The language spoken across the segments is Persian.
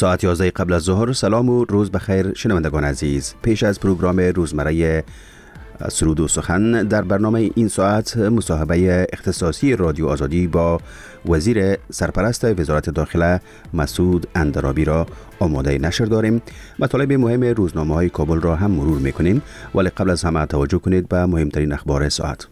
ساعت 11 قبل از ظهر. سلام و روز بخیر شنوندگان عزیز. پیش از پروگرام روزمره سرود و سخن، در برنامه این ساعت مصاحبه اختصاصی رادیو آزادی با وزیر سرپرست وزارت داخله مسعود اندرابی را آماده نشر داریم. مطالب مهم روزنامه‌های کابل را هم مرور می‌کنیم، ولی قبل از همه توجه کنید به مهمترین اخبار ساعت.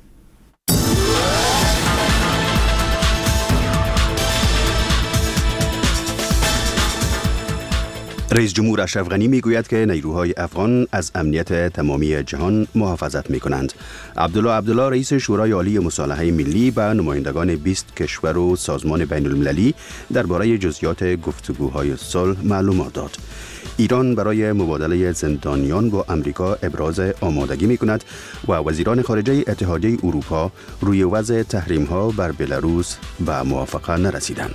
رئیس جمهور اشرف غنی میگوید که نیروهای افغان از امنیت تمامی جهان محافظت میکنند. عبدالله رئیس شورای عالی مصالحه ملی به نمایندگان 20 کشور و سازمان بین المللی درباره جزئیات گفتگوهای صلح معلومات داد. ایران برای مبادله زندانیان با امریکا ابراز آمادگی میکند و وزیران خارجه اتحادیه اروپا روی وضع تحریم‌ها بر بلاروس به موافقه نرسیدند.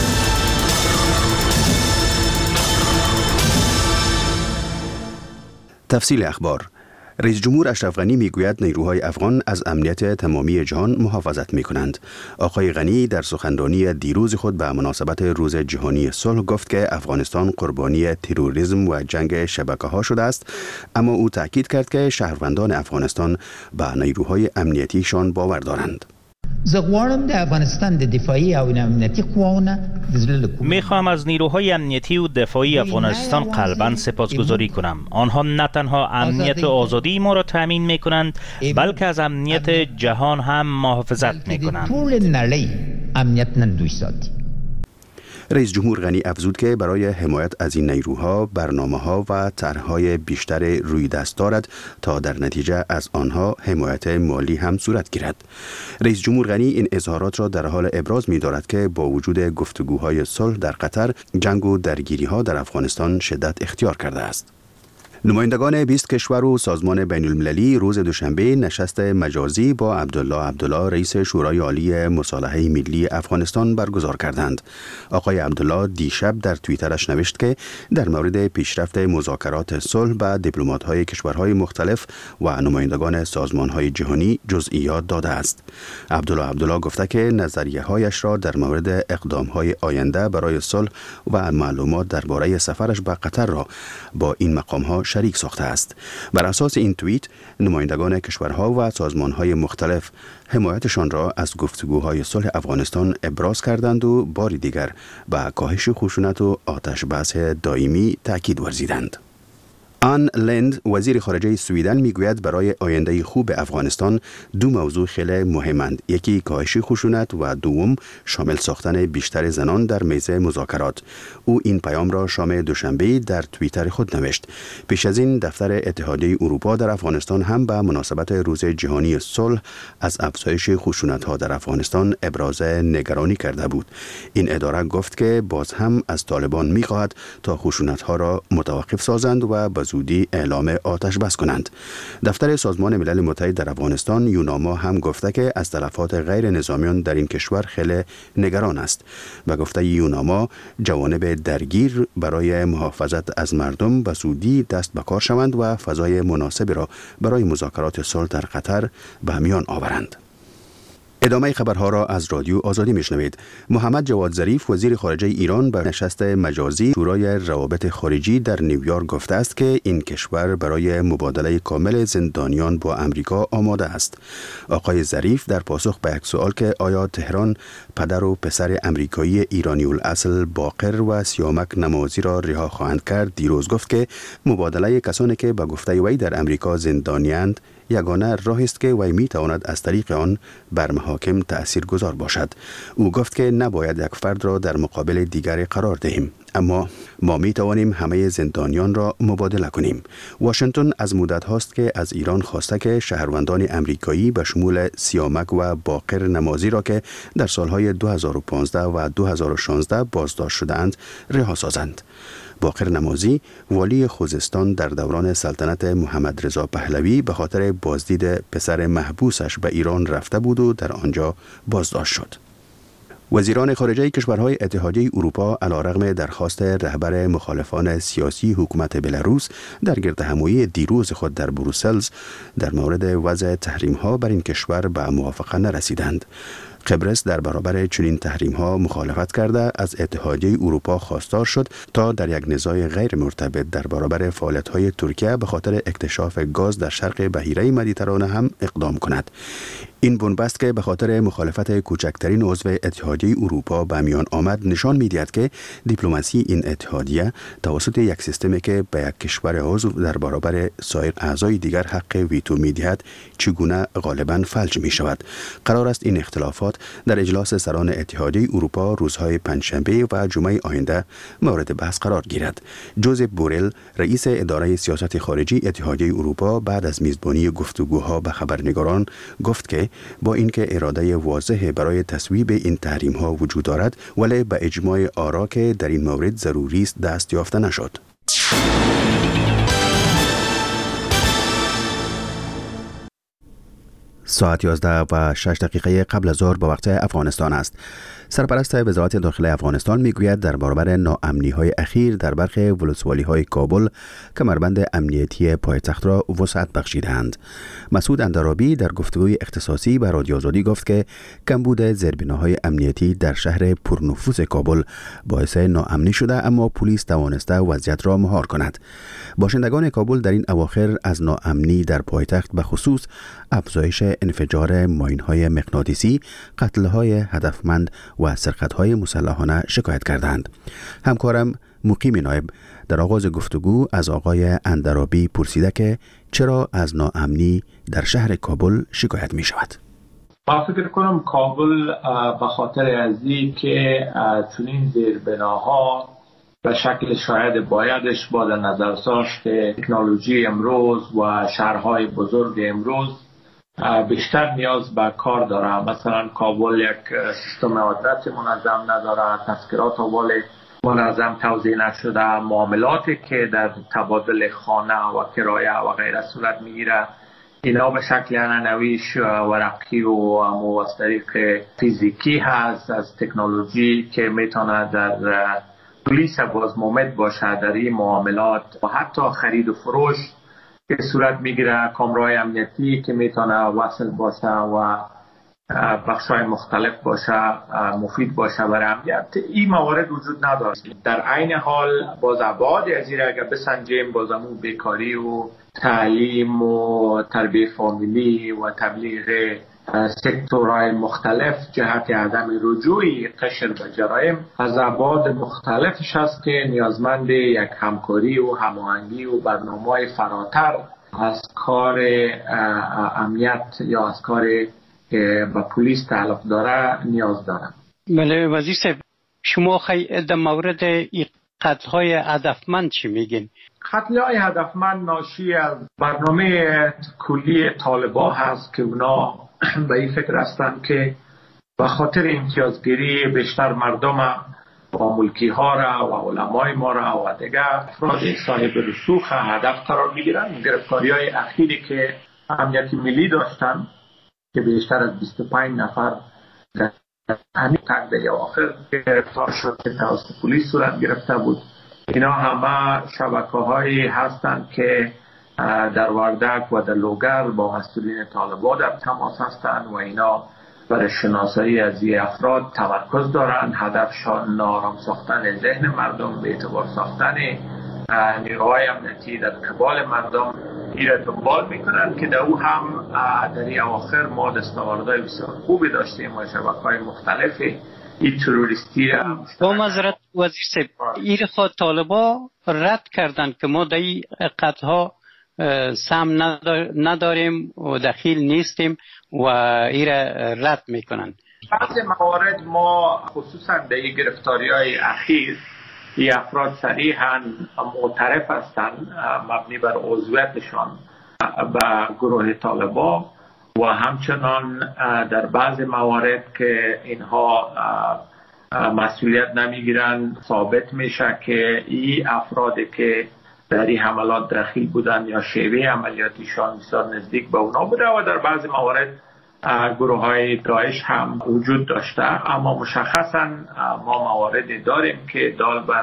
تفصیل اخبار. رئیس جمهور اشرف غنی میگوید نیروهای افغان از امنیت تمامی جهان محافظت میکنند. آقای غنی در سخنرانی دیروز خود به مناسبت روز جهانی صلح گفت که افغانستان قربانی تروریسم و جنگ شبکه‌ها شده است، اما او تاکید کرد که شهروندان افغانستان به نیروهای امنیتیشان باور دارند. میخوام از نیروهای امنیتی و دفاعی افغانستان قلباً سپاسگزاری کنم. آنها نه تنها امنیت و آزادی ما را تامین میکنند، بلکه از امنیت جهان هم محافظت میکنند. رئیس جمهور غنی افزود که برای حمایت از این نیروها برنامه‌ها و طرح‌های بیشتر روی دست دارد تا در نتیجه از آنها حمایت مالی هم صورت گیرد. رئیس جمهور غنی این اظهارات را در حال ابراز می‌دارد که با وجود گفتگوهای صلح در قطر، جنگ و درگیری‌ها در افغانستان شدت اختیار کرده است. نمایندگان 20 کشور و سازمان بین المللی روز دوشنبه نشست مجازی با عبدالله رئیس شورای عالی مصالحه ملی افغانستان برگزار کردند. آقای عبدالله دیشب در توییترش نوشت که در مورد پیشرفت مذاکرات صلح با دیپلمات‌های کشورهای مختلف و نمایندگان سازمان‌های جهانی جزئیات داده است. عبدالله گفته که نظریه‌هایش را در مورد اقدام‌های آینده برای صلح و معلومات درباره سفرش به قطر را با این مقام‌ها شریک ساخته است. بر اساس این توییت، نمایندگان کشورها و سازمانهای مختلف حمایتشان را از گفتگوهای صلح افغانستان ابراز کردند و بار دیگر به کاهش خشونت و آتش بس دائمی تاکید ورزیدند. آن لند وزیر خارجه سویدن میگوید برای آینده خوب افغانستان دو موضوع خیلی مهمند. یکی کاهش خشونت و دوم شامل ساختن بیشتر زنان در میز مذاکرات. او این پیام را شام دوشنبه در توییتر خود نوشت. پیش از این دفتر اتحادیه اروپا در افغانستان هم به مناسبت روز جهانی صلح از افزایش خشونت‌ها در افغانستان ابراز نگرانی کرده بود. این اداره گفت که باز هم از طالبان می‌خواهد تا خشونت‌ها را متوقف سازند و به زودی اعلام آتش بس کنند. دفتر سازمان ملل متحد در افغانستان یوناما هم گفته که از تلفات غیر نظامیان در این کشور خیلی نگران است. به گفته یوناما، جوانب درگیر برای محافظت از مردم به زودی دست به کار شوند و فضای مناسبی را برای مذاکرات صلح در قطر به میان آورند. ادامه خبرها را از رادیو آزادی میشنوید. محمد جواد ظریف وزیر خارجه ایران به نشست مجازی شورای روابط خارجی در نیویورک گفته است که این کشور برای مبادله کامل زندانیان با امریکا آماده است. آقای ظریف در پاسخ به یک سوال که آیا تهران پدر و پسر امریکایی ایرانی الاصل باقر و سیامک نمازی را رها خواهند کرد، دیروز گفت که مبادله کسانی که به گفته وی در امریکا زندانیاند یگانه راهی است که وی میتواند از طریق آن بر محاکم تأثیرگذار باشد. او گفت که نباید یک فرد را در مقابل دیگری قرار دهیم، اما ما میتوانیم همه زندانیان را مبادله کنیم. واشنگتن از مدت هاست که از ایران خواسته که شهروندان امریکایی به شمول سیامک و باقر نمازی را که در سالهای 2015 و 2016 بازداشت شدند رها سازند. باقر نمازی والی خوزستان در دوران سلطنت محمد رضا پهلوی به خاطر بازدید پسر محبوسش به ایران رفته بود و در آنجا بازداشت شد. وزیران خارجه کشورهای اتحادیه اروپا علیرغم درخواست رهبر مخالفان سیاسی حکومت بلاروس در گردهمایی دیروز خود در بروسل در مورد وضع تحریم‌ها بر این کشور به موافقه نرسیدند. قبرس در برابر چنین تحریم‌ها مخالفت کرده از اتحادیه اروپا خواستار شد تا در یک نزاع غیر مرتبط در برابر فعالیت‌های ترکیه به خاطر اکتشاف گاز در شرق بحیره مدیترانه هم اقدام کند. این بنبست که به خاطر مخالفت کوچکترین عضو اتحادیه اروپا به میان آمد نشان می‌دهد که دیپلماسی این اتحادیه توسط یک سیستمی که به یک کشور عضو در برابر سایر اعضای دیگر حق ویتو می‌دهد چگونه غالباً فلج می‌شود. قرار است این اختلافات در اجلاس سران اتحادیه اروپا روزهای پنجشنبه و جمعه آینده مورد بحث قرار گیرد. جوزپ بورل رئیس اداره سیاست خارجی اتحادیه اروپا بعد از میزبانی گفتگوها به خبرنگاران گفت که با اینکه اراده واضح برای تصویب این تحریم‌ها وجود دارد ولی به اجماع آرا که در این مورد ضروری است دست یافته نشد. ساعت 11:06 قبل از ظهر به وقت افغانستان است. سرپرست وزارت داخلی افغانستان میگوید در برابر ناامنی‌های اخیر در برخی ولسوالی‌های کابل کمربند امنیتی پایتخت را وسعت بخشیدند. مسعود اندرابی در گفتگوی اختصاصی به رادیو آزادی گفت که کمبود زیربناهای امنیتی در شهر پرنفوذ کابل باعث ناامنی شده، اما پلیس توانسته وضعیت را مهار کند. باشندگان کابل در این اواخر از ناامنی در پایتخت به خصوص افزایش انفجار ماین‌های مغناطیسی، قتل‌های هدفمند و سرقت‌های مسلحانه شکایت کردند. همکارم مقیم نایب در آغاز گفتگو از آقای اندرابی پرسیده که چرا از ناامنی در شهر کابل شکایت می شود. من فکر کنم کابل به خاطر ازی که چنین زیربناها به شکل شاید بایدش با در نظر داشت تکنولوژی امروز و شهرهای بزرگ امروز بیشتر نیاز به کار داره. مثلا کابل یک سیستم آدرس منظم نداره، تذکرات اول منظم توزیع نشده، معاملاتی که در تبادل خانه و کرایه و غیره صورت میگیره اینا به شکل عنعنویش ورقی و از طریق فیزیکی هست، از تکنولوژی که میتونه در پلیس باز مومد باشه در این معاملات و حتی خرید و فروش که صورت میگیره، کامرای امنیتی که میتونه وصل باشه و بخشای مختلف باشه، مفید باشه برای امنیت. این موارد وجود نداره. در عین حال باز ابعاد از این اگر بسنجیم بازمون بیکاری و تعلیم و تربیت فامیلی و تبلیغ سکتورهای مختلف جهت عدم رجوعی قشر به جرایم از ابعاد مختلفش است که نیازمند یک همکاری و هماهنگی و برنامه‌های فراتر از کار امنیت یا از کار که با پلیس تعلق داره نیاز داره. بله وزیر صاحب، شما در مورد قتل‌های هدفمند چی میگین؟ قتل‌های هدفمند ناشی از برنامه کلی طالبان هست که اونا به این فکر هستند که به خاطر امتیازگیری بیشتر مردم و ملکی ها را و علمای ما را و دیگر افراد صاحب رسوخ هدف قرار میگیرن. گرفتاری های اخیری که امنیت ملی داشتن که بیشتر از 25 نفر در همین تقدیر آخر گرفتار شد که توسط پلیس صورت گرفته بود، اینا همه شبکه‌هایی هستند که در وردک و در لوگر با مسئولین طالبان در تماس هستند و اینا برای شناسایی از این افراد تمرکز دارند. هدفشان نارام ساختن ذهن مردم، به اعتبار ساختن نیروهای امنیتی در قبال مردم ایره دنبال میکنند که در او هم در این اواخر ما دستاوردهای بسیار خوبی داشتیم و شبکه‌های مختلفی این تروریستی با معذرت وزیر صاحب، این خود طالبا رد کردن که ما در این قتل‌ها سهم نداریم و دخیل نیستیم و ایره رد میکنن. بعضی موارد ما خصوصا در این گرفتاری‌های اخیر این افراد صریحاً معترف هستند مبنی بر عضویتشان به گروه طالبان و همچنان در بعضی موارد که اینها مسئولیت نمیگیرن ثابت میشه که این افرادی که در این حملات دخیل بودن یا شیوه عملیاتیشان بسیار نزدیک به اونا بوده و در بعضی موارد گروه های داعش هم وجود داشته. اما مشخصا ما مواردی داریم که دال بر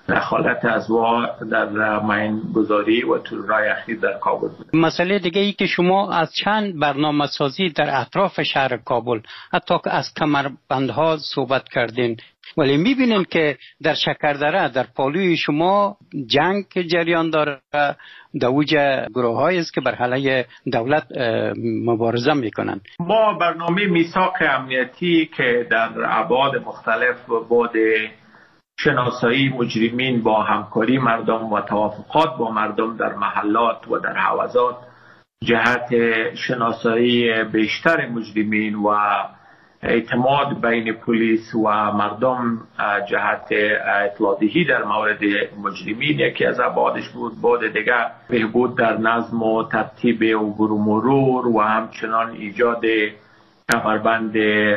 دخالت ازوا در ماین‌گذاری و ترورهای اخیر در کابل بود. مسئله دیگه ای که شما از چند برنامه سازی در اطراف شهر کابل حتی که از کمربندها صحبت کردین، ولی میبینین که در شکردره در پالوی شما جنگ جریان داره، دوج گروه‌هایی است که بر علیه دولت مبارزه میکنن. ما برنامه میثاق امنیتی که در ابعاد مختلف بعد شناسایی مجرمین با همکاری مردم و توافقات با مردم در محلات و در حوزات، جهت شناسایی بیشتر مجرمین و اعتماد بین پلیس و مردم، جهت اطلاع‌دهی در مورد مجرمین یکی از ابعادش بود. بعد دیگه بهبود در نظم و ترتیب عبور و مرور و همچنان ایجاد کمربند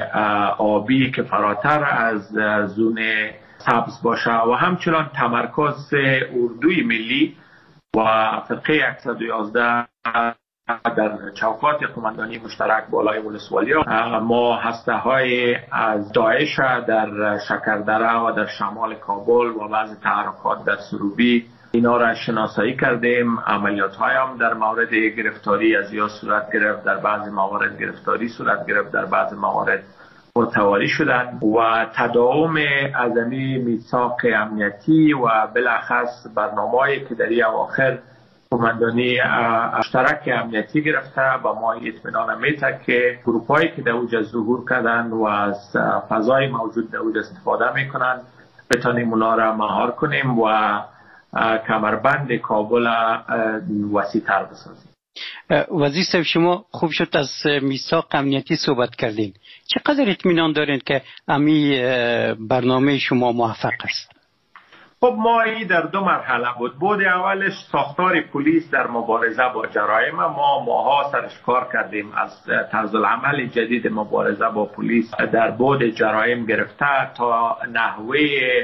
آبی که فراتر از زون سبز باشه و همچنان تمرکز اردوی ملی و فرقه 111 در چوکات قماندانی مشترک بالای ولسوالی‌ها. ما هسته‌های از داعش در شکردره و در شمال کابل و بعضی تحرکات در سروبی، اینا را شناسایی کردیم. عملیات‌های هم در مورد گرفتاری از یا صورت گرفت، در بعضی موارد گرفتاری صورت گرفت، در بعضی موارد متواری شدن و تداوم عظمی میثاق امنیتی و بالاخص برنامه‌ای که در این اواخر قماندانی مشترک امنیتی گرفته و ما اطمینان میده که گروپایی که در اوج ظهور کردن و از فضای موجود در اوج استفاده میکنن بتانیم اونا را مهار کنیم و کمربند کابل وسیع‌تر بسازیم. وزیر صاحب، شما خوب شد از میثاق امنیتی صحبت کردین. چقدر اطمینان دارین که امی برنامه شما موفق است؟ خب ما این در دو مرحله بود. بود اولش ساختار پلیس در مبارزه با جرایم. ما ماها سرش کار کردیم از طرز العمل جدید مبارزه با پلیس در بود جرایم گرفته تا نحوه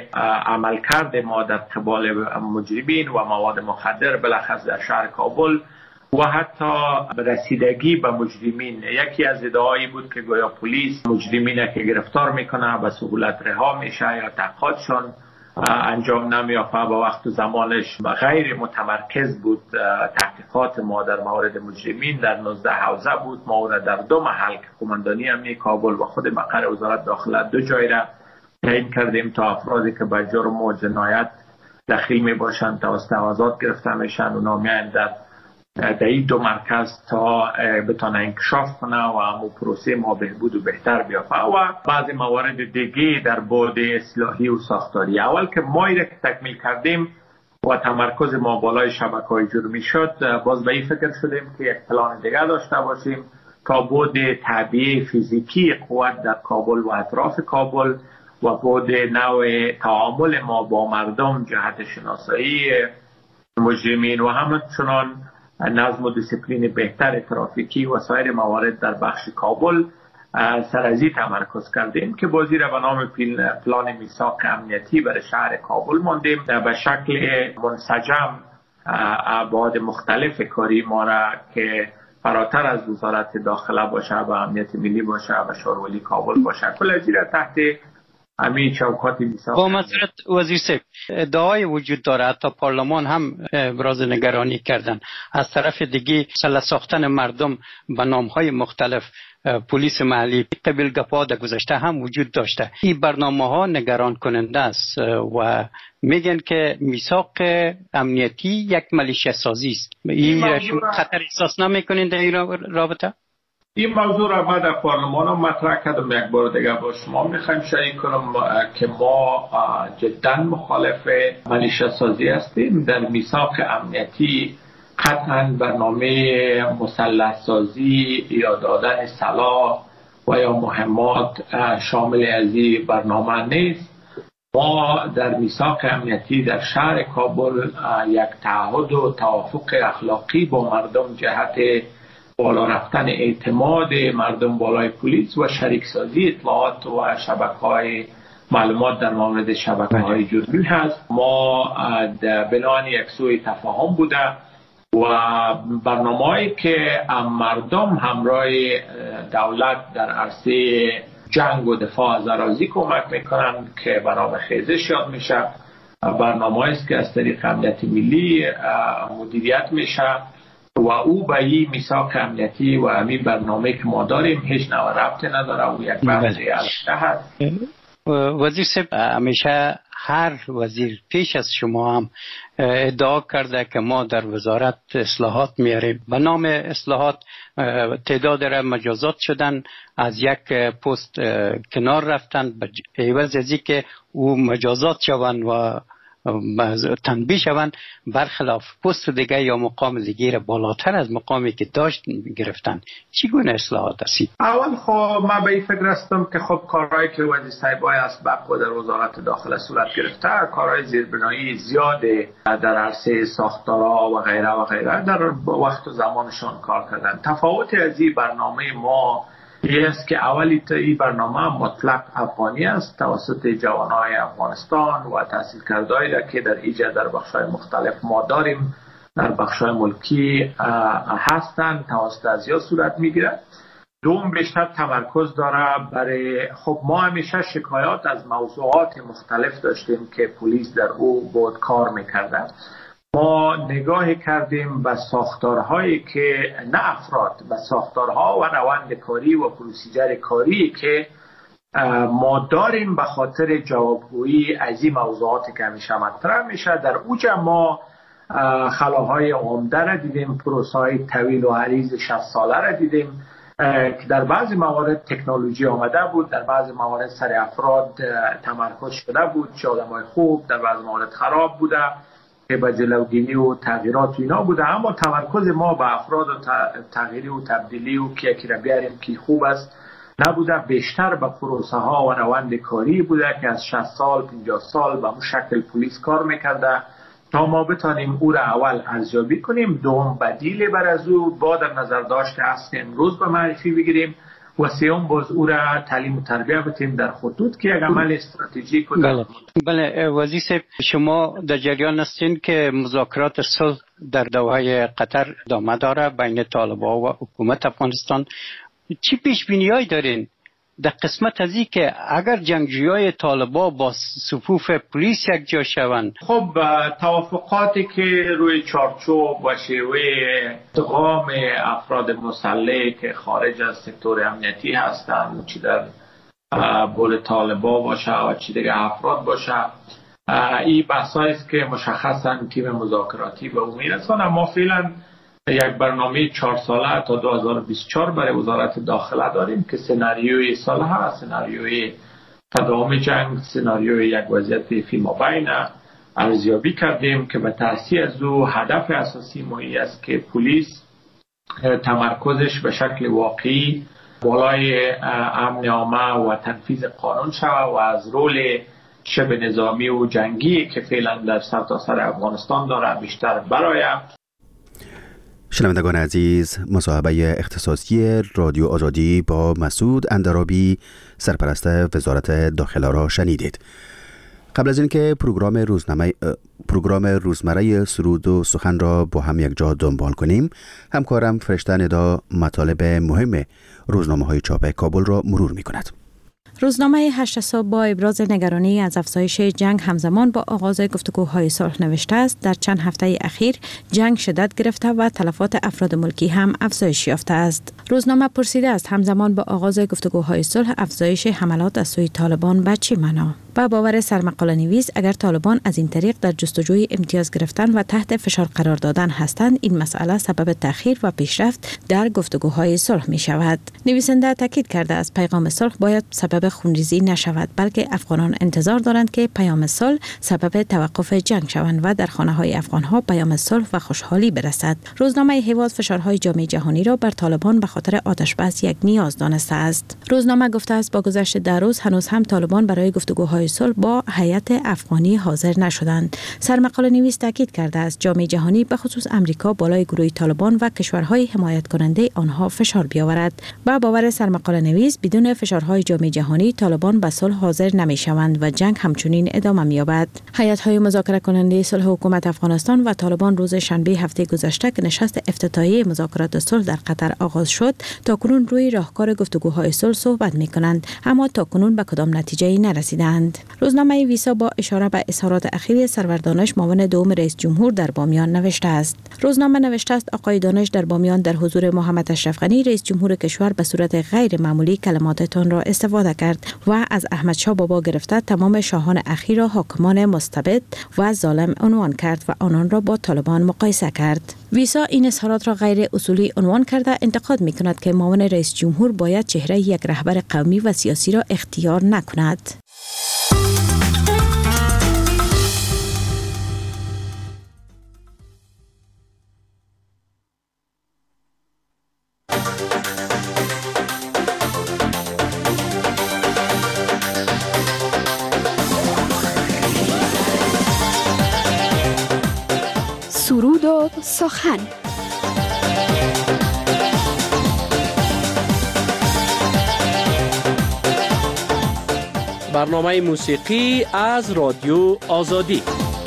عملکرد ما در قبال مجرمین و مواد مخدر بالاخص در شهر کابل و حتی رسیدگی به مجرمین. یکی از ادعایی بود که گویا پلیس مجرمین که گرفتار میکنه به سهولت رها میشه یا تحقیقاتشان انجام نمیافته. با وقت و زمانش غیر متمرکز بود. تحقیقات ما در مورد مجرمین در 19 حوزه بود. ما را در دو محل که قماندانی امنیتی کابل و خود مقر وزارت داخله دو جای را تعیین کردیم تا افرادی که به جرم و جنایت دخیل می باشند توسط آزاد گرفته میشن اونا میان در این دو مرکز تا بتونه انکشاف کنه و همون پروسه ما بهبود و بهتر بیافته و بعضی موارد دیگه در بعد اصلاحی و ساختاری. اول که ما را که تکمیل کردیم و تمرکز ما بالای شبکه‌های جرمی شد، باز به این فکر شدیم که یک پلان دیگه داشته باشیم تا بعد تعبیه فیزیکی قوت در کابل و اطراف کابل و بعد نوع تعامل ما با مردم جهت شناسایی مجرمین و همچنان نظم و دیسیپلین بهتر ترافیکی و سایر موارد در بخش کابل سرازی تمرکز کردیم که بازی را به نام پلان میثاق امنیتی برای شهر کابل ماندیم. به شکل منسجم ابعاد مختلف کاری ما را که فراتر از وزارت داخله باشه و امنیت ملی باشه و شورولی کابل باشه کل از را تحت همین چوکات میثاق. با معذرت وزیر صاحب، ادعای وجود داره حتی پارلمان هم ابراز نگرانی کردن از طرف دیگه سله ساختن مردم به نامهای مختلف. پلیس محلی قبل گپا در گذشته هم وجود داشته. این برنامه ها نگران کننده است و میگن که میثاق امنیتی یک ملیشه سازی است. این شما خطر احساس نمیکنین در این رابطه؟ این موضوع را بعد در پارلمان هم مطرح کردم. یک بار دیگه با شما میخوایم شریک کنم که ما جدا مخالف ملیشه سازی هستیم. در میثاق امنیتی قطعا برنامه مسلح سازی یا دادن سلاح و یا مهمات شامل از این برنامه نیست. ما در میثاق امنیتی در شهر کابل یک تعهد و توافق اخلاقی با مردم جهت بالا رفتن اعتماد مردم بالای پلیس و شریک سازی اطلاعات و شبکه‌های معلومات در مورد شبکه‌های جرمی هست. ما بنای یک سوء تفاهم بوده و برنامه‌ای که مردم همراه دولت در عرصه جنگ و دفاع از اراضی کمک میکنن که بنا به خیزش یاد میشه برنامه است که از طریق امنیت ملی مدیریت میشه و او به این میثاق امنیتی و همین برنامه که ما داریم هیچ نوع ربطی نداره و یک بحث علاقه هست. وزیر صاحب، همیشه هر وزیر پیش از شما هم ادعا کرده که ما در وزارت اصلاحات میاریم. به نام اصلاحات تعداد را مجازات شدن، از یک پست کنار رفتن به عوض از اینکه او مجازات شوند و تنبیه شوند، برخلاف پست دیگه یا مقام دیگه را بالاتر از مقامی که داشت گرفتن. چگونه اصلاحات است؟ اول خب من به این فکر هستم که خب کارهایی که وزیر صاحبای اسبق و در وزارت داخله صورت گرفته، کارهای زیربنایی زیاده در عرصه ساختارها و غیره و غیره در وقت و زمانشان کار کردن. تفاوت از این برنامه ما این است که اولی این برنامه مطلق افغانی است توسط جوانای افغانستان و تحصیل کردهایی را که در ایجاد در بخش‌های مختلف ما داریم در بخش‌های ملکی هستند توسط ازیا صورت میگیرد. دوم بیشتر تمرکز داره برای خب ما همیشه شکایات از موضوعات مختلف داشتیم که پلیس در او بود کار میکرده. ما نگاه کردیم به ساختارهایی که نه افراد، به ساختارها و روند کاری و پروسیجر کاری که ما داریم به خاطر جوابگویی از این موضوعاتی که همیشه مطرح میشه. در اوج ما خلاهای عمده را دیدیم، پروسه‌های طویل و عریض 60 ساله را دیدیم که در بعضی موارد تکنولوژی آمده بود، در بعضی موارد سر افراد تمرکز شده بود چه آدمای خوب، در بعضی موارد خراب بوده که به جلوگیری و تغییرات اینا بوده. اما تمرکز ما به افراد و تغییری و تبدیلی و کی را بیاریم کی خوب است نبوده، بیشتر به پروسه ها و روند کاری بوده که از 60 سال 50 سال به اون شکل پلیس کار میکرده تا ما بتانیم او را اول ارزیابی کنیم، دوم بدیل بر از او با در نظر داشت اصل امروز به معرفی بگیریم و سوم باز او را تعلیم و تربیه بتیم در خطوط که یک عمل استراتژیک کنیم. بله وزیر صاحب، شما در جریان هستین که مذاکرات صلح در دوحه قطر ادامه داره بین طالبان و حکومت افغانستان. چی پیش بینی‌هایی دارین در قسمت از این که اگر جنگجویای طالبان با صفوف پلیس یک جا شوند؟ خب توافقاتی که روی چارچوب و شیوه ادغام افراد مسلح که خارج از سکتور امنیتی هستند، چی در بول طالبان باشه و چی دیگه افراد باشه، این بحثایی است که مشخصا تیم مذاکراتی به اون میرسونه. ما فعلا یک برنامه 4 ساله تا 2024 برای وزارت داخله داریم که سناریوی صلح، سناریوی تداوم جنگ، سناریوی یک وضعیت فیمابین ارزیابی کردیم که به تأثیر از او هدف اساسی ما است که پلیس تمرکزش به شکل واقعی بالای امن عامه و تنفیذ قانون شود و از رول شبه نظامی و جنگی که فعلا در سرتاسر افغانستان داره بیشتر برآید. شنوندگان عزیز، مصاحبه اختصاصی رادیو آزادی با مسعود اندرابی، سرپرست وزارت داخله را شنیدید. قبل از اینکه پروگرام روزمره سرود و سخن را با هم یک جا دنبال کنیم، همکارم فرشته ندا مطالب مهم روزنامه‌های چاپ کابل را مرور می‌کند. روزنامه 8 صبح با ابراز نگرانی از افزایش جنگ همزمان با آغاز گفتگوهای صلح نوشته است در چند هفته اخیر جنگ شدت گرفته و تلفات افراد ملکی هم افزایش یافته است. روزنامه پرسیده است همزمان با آغاز گفتگوهای صلح افزایش حملات از سوی طالبان به چه معنا؟ و باور سرمقاله نویس اگر طالبان از این طریق در جستجوی امتیاز گرفتن و تحت فشار قرار دادن هستند، این مسئله سبب تأخیر و پیشرفت در گفتگوهای صلح می شود. نویسنده تاکید کرده است پیغام صلح باید سبب خونریزی نشود، بلکه افغانان انتظار دارند که پیام صلح سبب توقف جنگ شوند و در خانه‌های افغان‌ها پیام صلح و خوشحالی برسد. روزنامه هیواد فشارهای جامعه جهانی را بر طالبان به خاطر آتش‌بس یک نیاز دانسته است. روزنامه گفته است با گذشت 10 روز هنوز هم طالبان برای گفتگوهای صلح با هیئت افغانی حاضر نشدند. سرمقاله نویس تاکید کرده است جامعه جهانی به خصوص امریکا بالای گروه طالبان و کشورهای حمایت کننده آنها فشار بیاورد. با باور سرمقاله نویس بدون فشارهای جامعه جهانی طالبان به صلح حاضر نمی‌شوند و جنگ همچنین ادامه می‌یابد. هیئت‌های مذاکره کننده صلح حکومت افغانستان و طالبان روز شنبه هفته گذشته که نشست افتتاحیه مذاکرات صلح در قطر آغاز شد، اتحاد تاکنون روی راهکار گفتگوهای صلح صحبت می‌کنند، اما تاکنون به کدام نتیجه‌ای نرسیدند. روزنامه ویسا با اشاره به اظهارات اخیر سرور دانش معاون دوم رئیس جمهور در بامیان نوشته است. روزنامه نوشته است آقای دانش در بامیان در حضور محمد اشرف غنی رئیس جمهور کشور به صورت غیر معمولی کلماتتان را استفاده کرد و از احمد شاه بابا گرفته تمام شاهان اخیر را حاکمان مستبد و ظالم عنوان کرد و آنان را با طالبان مقایسه کرد. ویسا این اظهارات را غیر اصولی عنوان کرده انتقاد می کند که معاون رئیس جمهور باید چهره یک رهبر قومی و سیاسی را اختیار نکند. سرود و سخن. برنامه موسیقی از رادیو آزادی.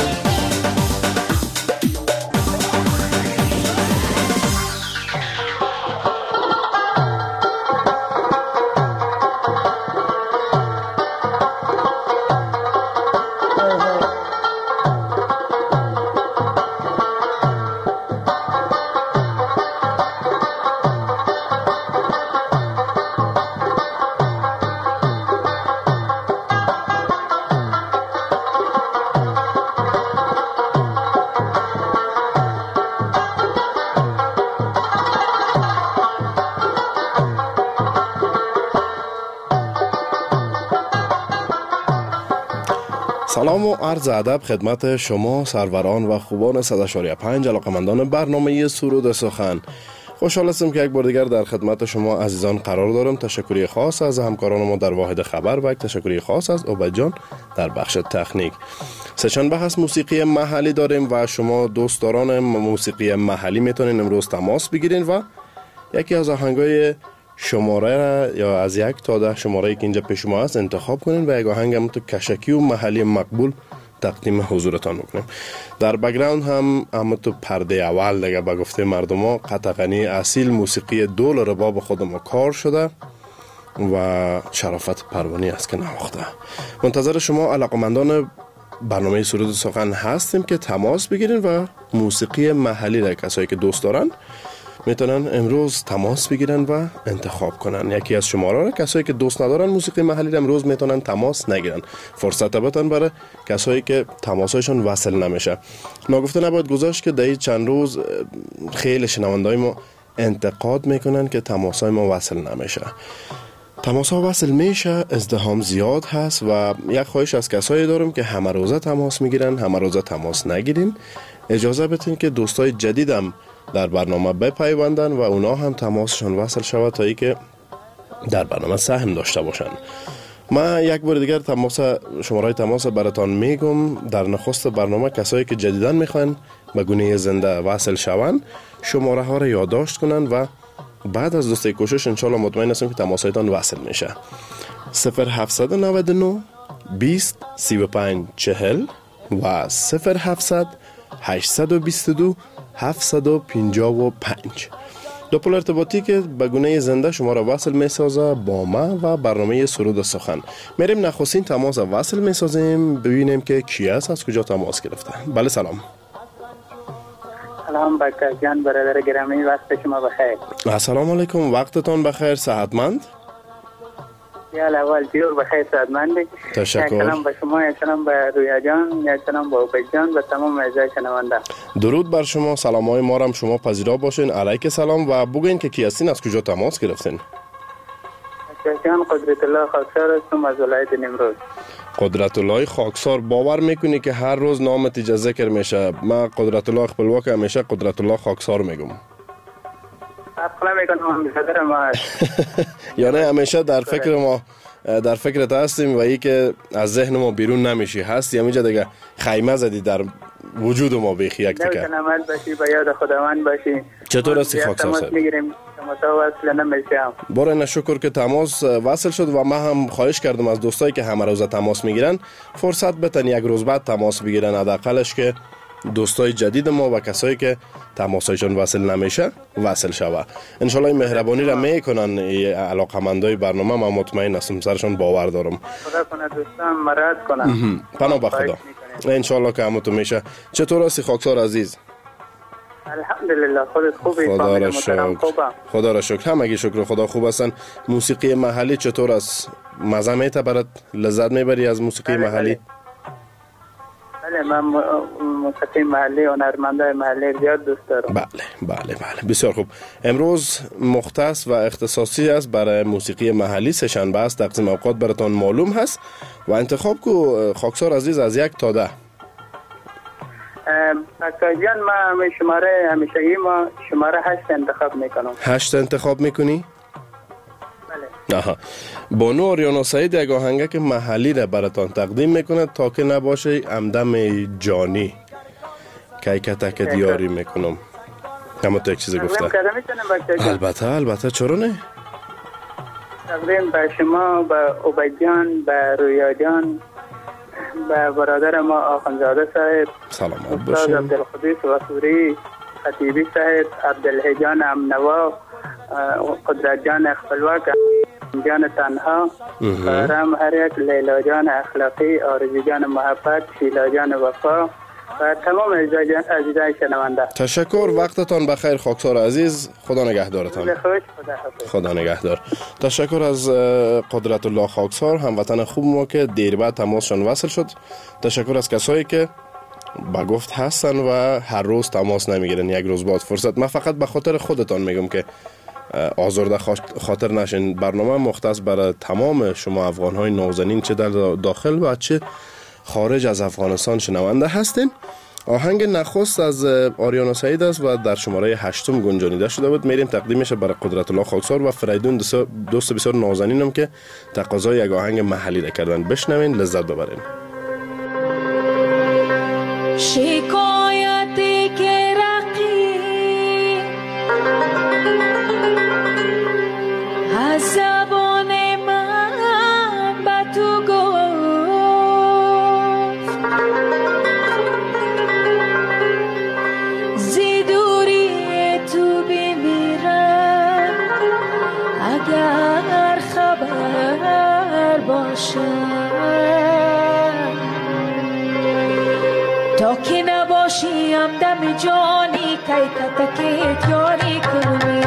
سلام و عرض ادب خدمت شما سروران و خوبان 100.5 علاقمندان برنامه سرود سخن. خوشحال هستم که یک بار دیگر در خدمت شما عزیزان قرار دارم. تشکری خاص از همکاران ما در واحد خبر و یک تشکری خاص از عبید جان در بخش تکنیک. سه‌شنبه هست موسیقی محلی داریم و شما دوستداران موسیقی محلی میتونین امروز تماس بگیرین و یکی از آهنگای شماره را یا از 1 تا 10 شماره‌ای که اینجا پیش ما هست انتخاب کنین و یک آهنگ هم تو کشکی و محلی مقبول تقدیم حضورتان میکنیم. در بک‌گراند هم تو پرده اول دیگه به گفته مردم ها قطغنی اصیل موسیقی دول رباب خود ما کار شده و شرافت پروانی است که نواخته. منتظر شما علاقمندان برنامه سرود سخن هستیم که تماس بگیرین و موسیقی محلی را کسایی که دوست دارن میتونن امروز تماس بگیرن و انتخاب کنن. یکی از شماره را کسایی که دوست ندارن موسیقی محلی را امروز میتونن تماس نگیرن. فرصت بتن برای کسایی که تماسایشون وصل نمیشه. ناگفته نباید گذاشت که در چند روز خیلی شنوندای ما انتقاد میکنن که تماسای ما وصل نمیشه. تماس‌ها وصل میشه، ازدحام زیاد هست و یک خواهش از کسایی دارم که همه روزه تماس میگیرن، همه روزه تماس نگیرین. اجازه بدین که دوستای جدیدم در برنامه بپیوندن و اونا هم تماسشون وصل شود تا ای که در برنامه سهم داشته باشن. من یک بار دیگر شماره تماس براتان میگم. در نخست برنامه کسایی که جدیداً میخوان به گونه زنده وصل شون شماره ها را یادداشت کنن و بعد از دوستی کوشش انشالله مطمئن هستم که تماسایتان وصل میشه. 0799 20 35 40 و 0700 822 755 دو ارتباطی که به گونه زنده شما را وصل میسازه با ما و برنامه سرود سخن. میریم نخستین تماس وصل میسازیم ببینیم که کی است، از کجا تماس گرفته. بله سلام. سلام بکر جان برادر گرامی، وقت شما بخیر. السلام علیکم، وقتتان بخیر، صحتمند؟ یا اول جور بخیر، صحتمندی. تشکر. یک سلام به شما، یک سلام به رویا جان، یک سلام به عبید جان و تمام اعضای شنونده. درود بر شما، سلامای ما را هم شما پذیرا باشین. علیک سلام و بگین که کی هستین، از کجا تماس گرفتین؟ جان قدرت الله خاکسار هستم از ولایت نیمروز. قدرت الله خاکسار، باور میکنی که هر روز نامت اینجا ذکر میشه؟ من قدرت الله خپلواک همیشه قدرت الله خاکسار میگم. اصلا میکنم برادر ما. یعنی همیشه در فکرت هستیم و ای که از ذهن ما بیرون نمیشی. هستی همینجا دیگه خیمه زدی در وجود ما بیخی یک تکه. نمت باشی، به یاد خداوند باشی. چطور هستی خاکسار صاحب؟ میگیریم تماس وصل نمیشم. باره نشکر که تماس وصل شد و من هم خواهش کردم از دوستایی که همه روزه تماس میگیرن فرصت بتن یک روز بعد تماس بگیرن، حداقلش که دوستای جدید ما و کسایی که تماسایشان وصل نمیشه وصل شوه. انشالله مهربانی را میکنن علاقمندای برنامه. من مطمئن هستم، سرشان باور دارم. خدا کنه دوستان مراد کنن. پناه به خدا. انشالله که همون تو میشه. چطور هستی خاکسار عزیز؟ الحمدلله. خودت خوبی؟ خدا را شکر. خدا را شکر. همگی شکر خدا خوب هستن. موسیقی محلی چطور است؟ مزه میته برات؟ لذت میبری از موسیقی محلی؟ بله، من موسیقی محلی و هنرمندای محلی زیاد دوست دارم. بله بسیار خوب. امروز مختص و اختصاصی است برای موسیقی محلی. سه شنبه است، تقسیم اوقات براتون معلوم هست و انتخاب کو خاکسار عزیز از 1 تا 10. اکا جان، ما شماره همیشگی ما شماره 8 انتخاب میکنم. 8 انتخاب میکنی؟ بله. آها. بانو آریانا سعید یک آهنگک محلی را براتان تقدیم میکنه تا که نباشه همدم جانی کیکتک دیاری میکنم. اما تو یک چیز گفته. البته چرا نه؟ تقدیم به شما، به عبید جان، به رویا جان، به برادر ما آخوندزاده صاحب، سلامت استاد باشین. عبدالقدوس وفوری، خطیبی صاحب، عبدالحجان امنوا، قدرت جان اخفلوک، جان تنها، رم هر یک، لیلا جان اخلاقی، آرزو جان محبت، شیلا جان وفا و تمام عزیزای شنونده. تشکر. وقتتان بخیر خاکسار عزیز. خدا نگهدارتان. خدا نگهدار. تشکر از قدرت الله خاکسار، هموطن خوب ما که دیر بعد تماسشان وصل شد. تشکر از کسایی که با گفت هستن و هر روز تماس نمیگیرن، یک روز بعد فرصت. من فقط به خاطر خودتان میگم که آزرده خاطر نشین. برنامه مختص برای تمام شما افغان‌های نازنین، چه در داخل و چه خارج از افغانستان شنونده هستین. آهنگ نخست از آریانا سعید است و در شماره 8 گنجانیده شده بود. میریم تقدیمش برای قدرت الله خاکسار و فریدون، دوست بسیار نازنینم که تقاضای یک آهنگ محلی را کردن. بشنوین، لذت ببرین. شکایتی که رقیب از زبان من به تو گفت، زی دوری تو بمیرم اگر خبر باشم، تا که نباشی همدم جانی کیکتک یاری کنی،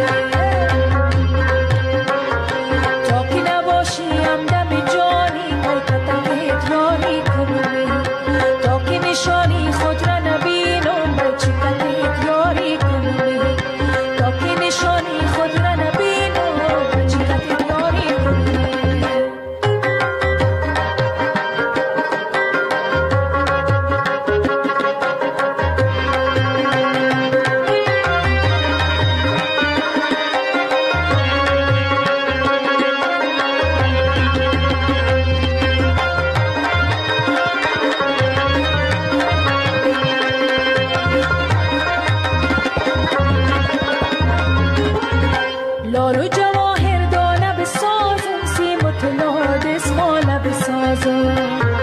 تا که نباشی همدم جانی کیکتک یاری کنی، تا که نشانی خود را نبینم بچکتک یاری کنی، تا که نشانی خود را نبینم بچکتک یاری کنی. لالو جواهر دانه بسازم، سیم و طلا دستماله بسازم،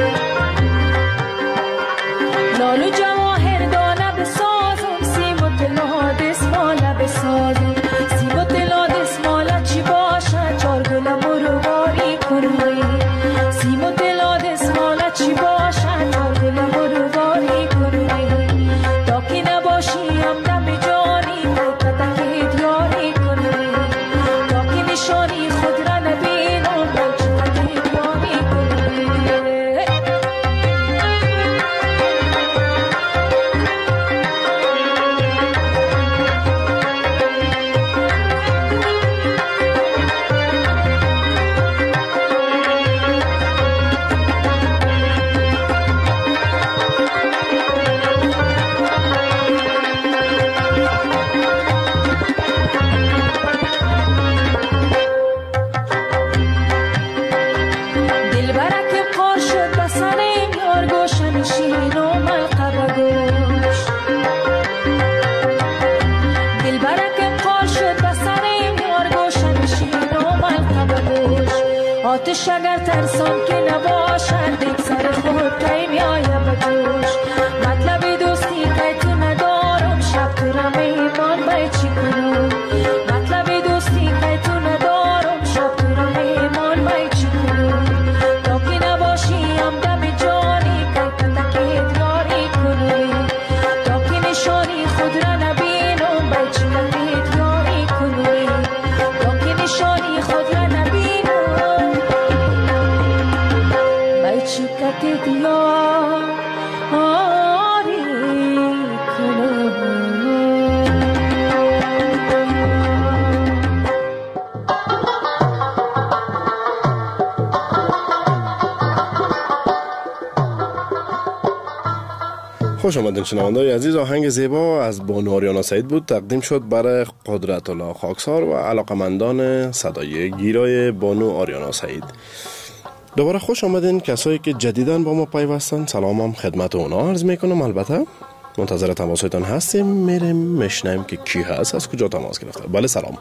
لالو جواهر دانه بسازم، سیم و طلا دستماله بسازم، سیم و طلا دستماله چی باشه چار گلم رو باری کنی، سیم و طلا دستماله چی باشه چار گلم رو باری کنی، تا که نباشی همدم جانی کیکتک دیاری کنی، نشانی خود را نبینم بچکتک یاری کنی. آتش اگر ترسان که نباشد یک سر خود کی می آید به جوش، مطلب دوست را میمان باید چی کنم مطلب دوستی که تو ندارم شب تو را میمان باید چی کنم تا که نباشی همدم جانی که تکیت یاری کنم تا که نشانی خود را نبینم باید چی تکیت یاری کنم تا که نشانی خود را نبینم باید چی تکیت یاری کنم. خوش آمدین شنونده‌های عزیز. آهنگ زیبا از بانو آریانا سعید بود، تقدیم شد برای قدرت الله خاکسار و علاقمندان صدای گیرای بانو آریانا سعید. دوباره خوش آمدین کسایی که جدیداً با ما پیوستن. سلامم خدمت اونا عرض میکنم. البته منتظر تماسایتان هستیم. میریم میشنیم که کی هست، از کجا تماس گرفته. بله سلام.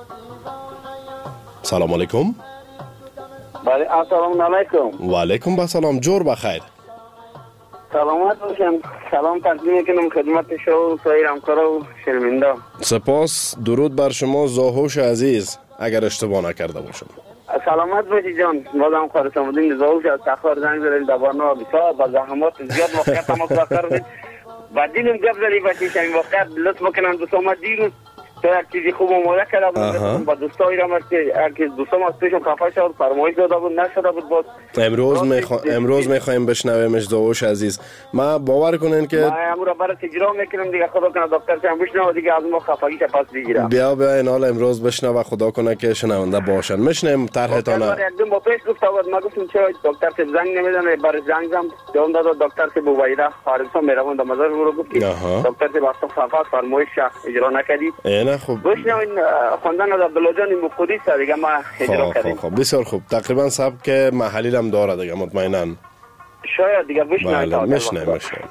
سلام علیکم. بله السلام علیکم. و علیکم السلام. جور بخیر. سلامت باشم. سلام تقدیم میکنم خدمت شما و سایر همکارا و شنونده. سپاس. درود بر شما زاهوش عزیز، اگر اشتباه نکرده باشم. سلامت باشی جان. بازم خواهرت آمدین زاهوش از تخار زنگ زدید در برنامه بسیار با زحمات زیاد موقعیت هم اکبر کردید. بعدینم گفت زدی باشی شمی واقعیت لطف بکنم دوستان ما دیروز تو یک چیزی خوب آماده کرده بود با دوستایی را که دوستان از پیشم خفه شد فرمایش داده بود نشده بود. باز امروز میخوایم بشنویمش زاهوش عزیز. ما باور کنین که ما امروز برای اجرا میکنم دیگه. خدا کنه دکتر چم بشنوه دیگه از ما خفگیش پس بگیرم. بیا این حال امروز بشنوه. خدا کنه که شنونده باشن. میشنیم طرحتان. یک دو پیش گفت بود ما گفتم چرا دکتر سے زنگ نمیزنه. برای زنگ زدم جواب داد دکتر سے بویدا خارجان میروند مزار رو گفت دکتر سے واسه خفا فرمایش اجرا نکردی. نه خوب بشنوین خواندن از عبدالله مفقودی است دیگه ما اجرا کردیم. خب بسیار خوب. تقریبا سبک محلی هم داره دیگه مطمئنا. شاید دیگه بشنوید. بله میشنیم.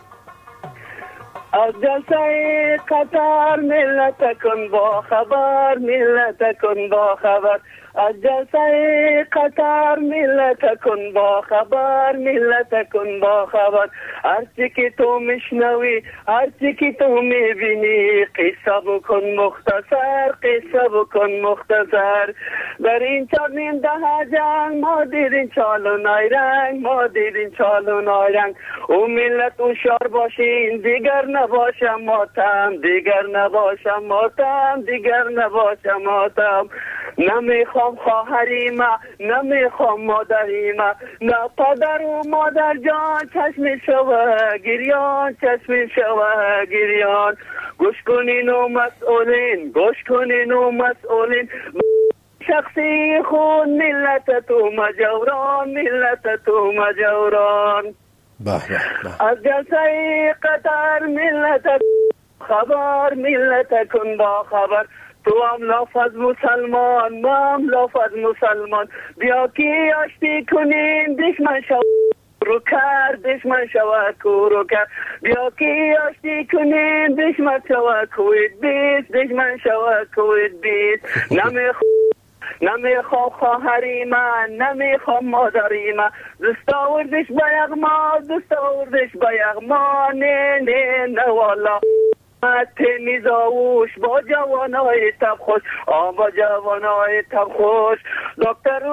از جلسه قطر ملت کن با خبر ملت کن با خبر از جلسه قطر ملت کن با خبر ملت کن با خبر هرچی که تو میشنوی هرچی که تو میبینی قصه بکن مختصر قصه بکن مختصر در این چارنیم ده جنگ ما دیدین چال و نایرنگ ما دیدین چال و نایرنگ او ملت اوشار باشین دیگر نباشم ماتم دیگر نباشم ماتم دیگر نباشم ماتم نمیخوام خواهریم نمیخوام مادریم نه پدر و مادر جان چشم شوه گریان چشم شوه گریان گوش کنین و مسئولین گوش کنین و مسئولین شخصی خون ملت تو مجوران ملت تو مجوران از جلسه قطر ملت خبر ملت کن با خبر تو هم لافظ مسلمان ما هم لافظ مسلمان بیا که آشتی کنین دشمن شو رو کرد دشمن شود رو کرد بیا که آشتی کنین دشمن شود کوید بیست دشمن شود کوید بیست نمیخوام خواهری من نمیخوام مادری من دست آوردش با یغما دست آوردش با یغما نه نه نه والا میزاوش با جوانای تب خوش با جوانای تب خوش دکتر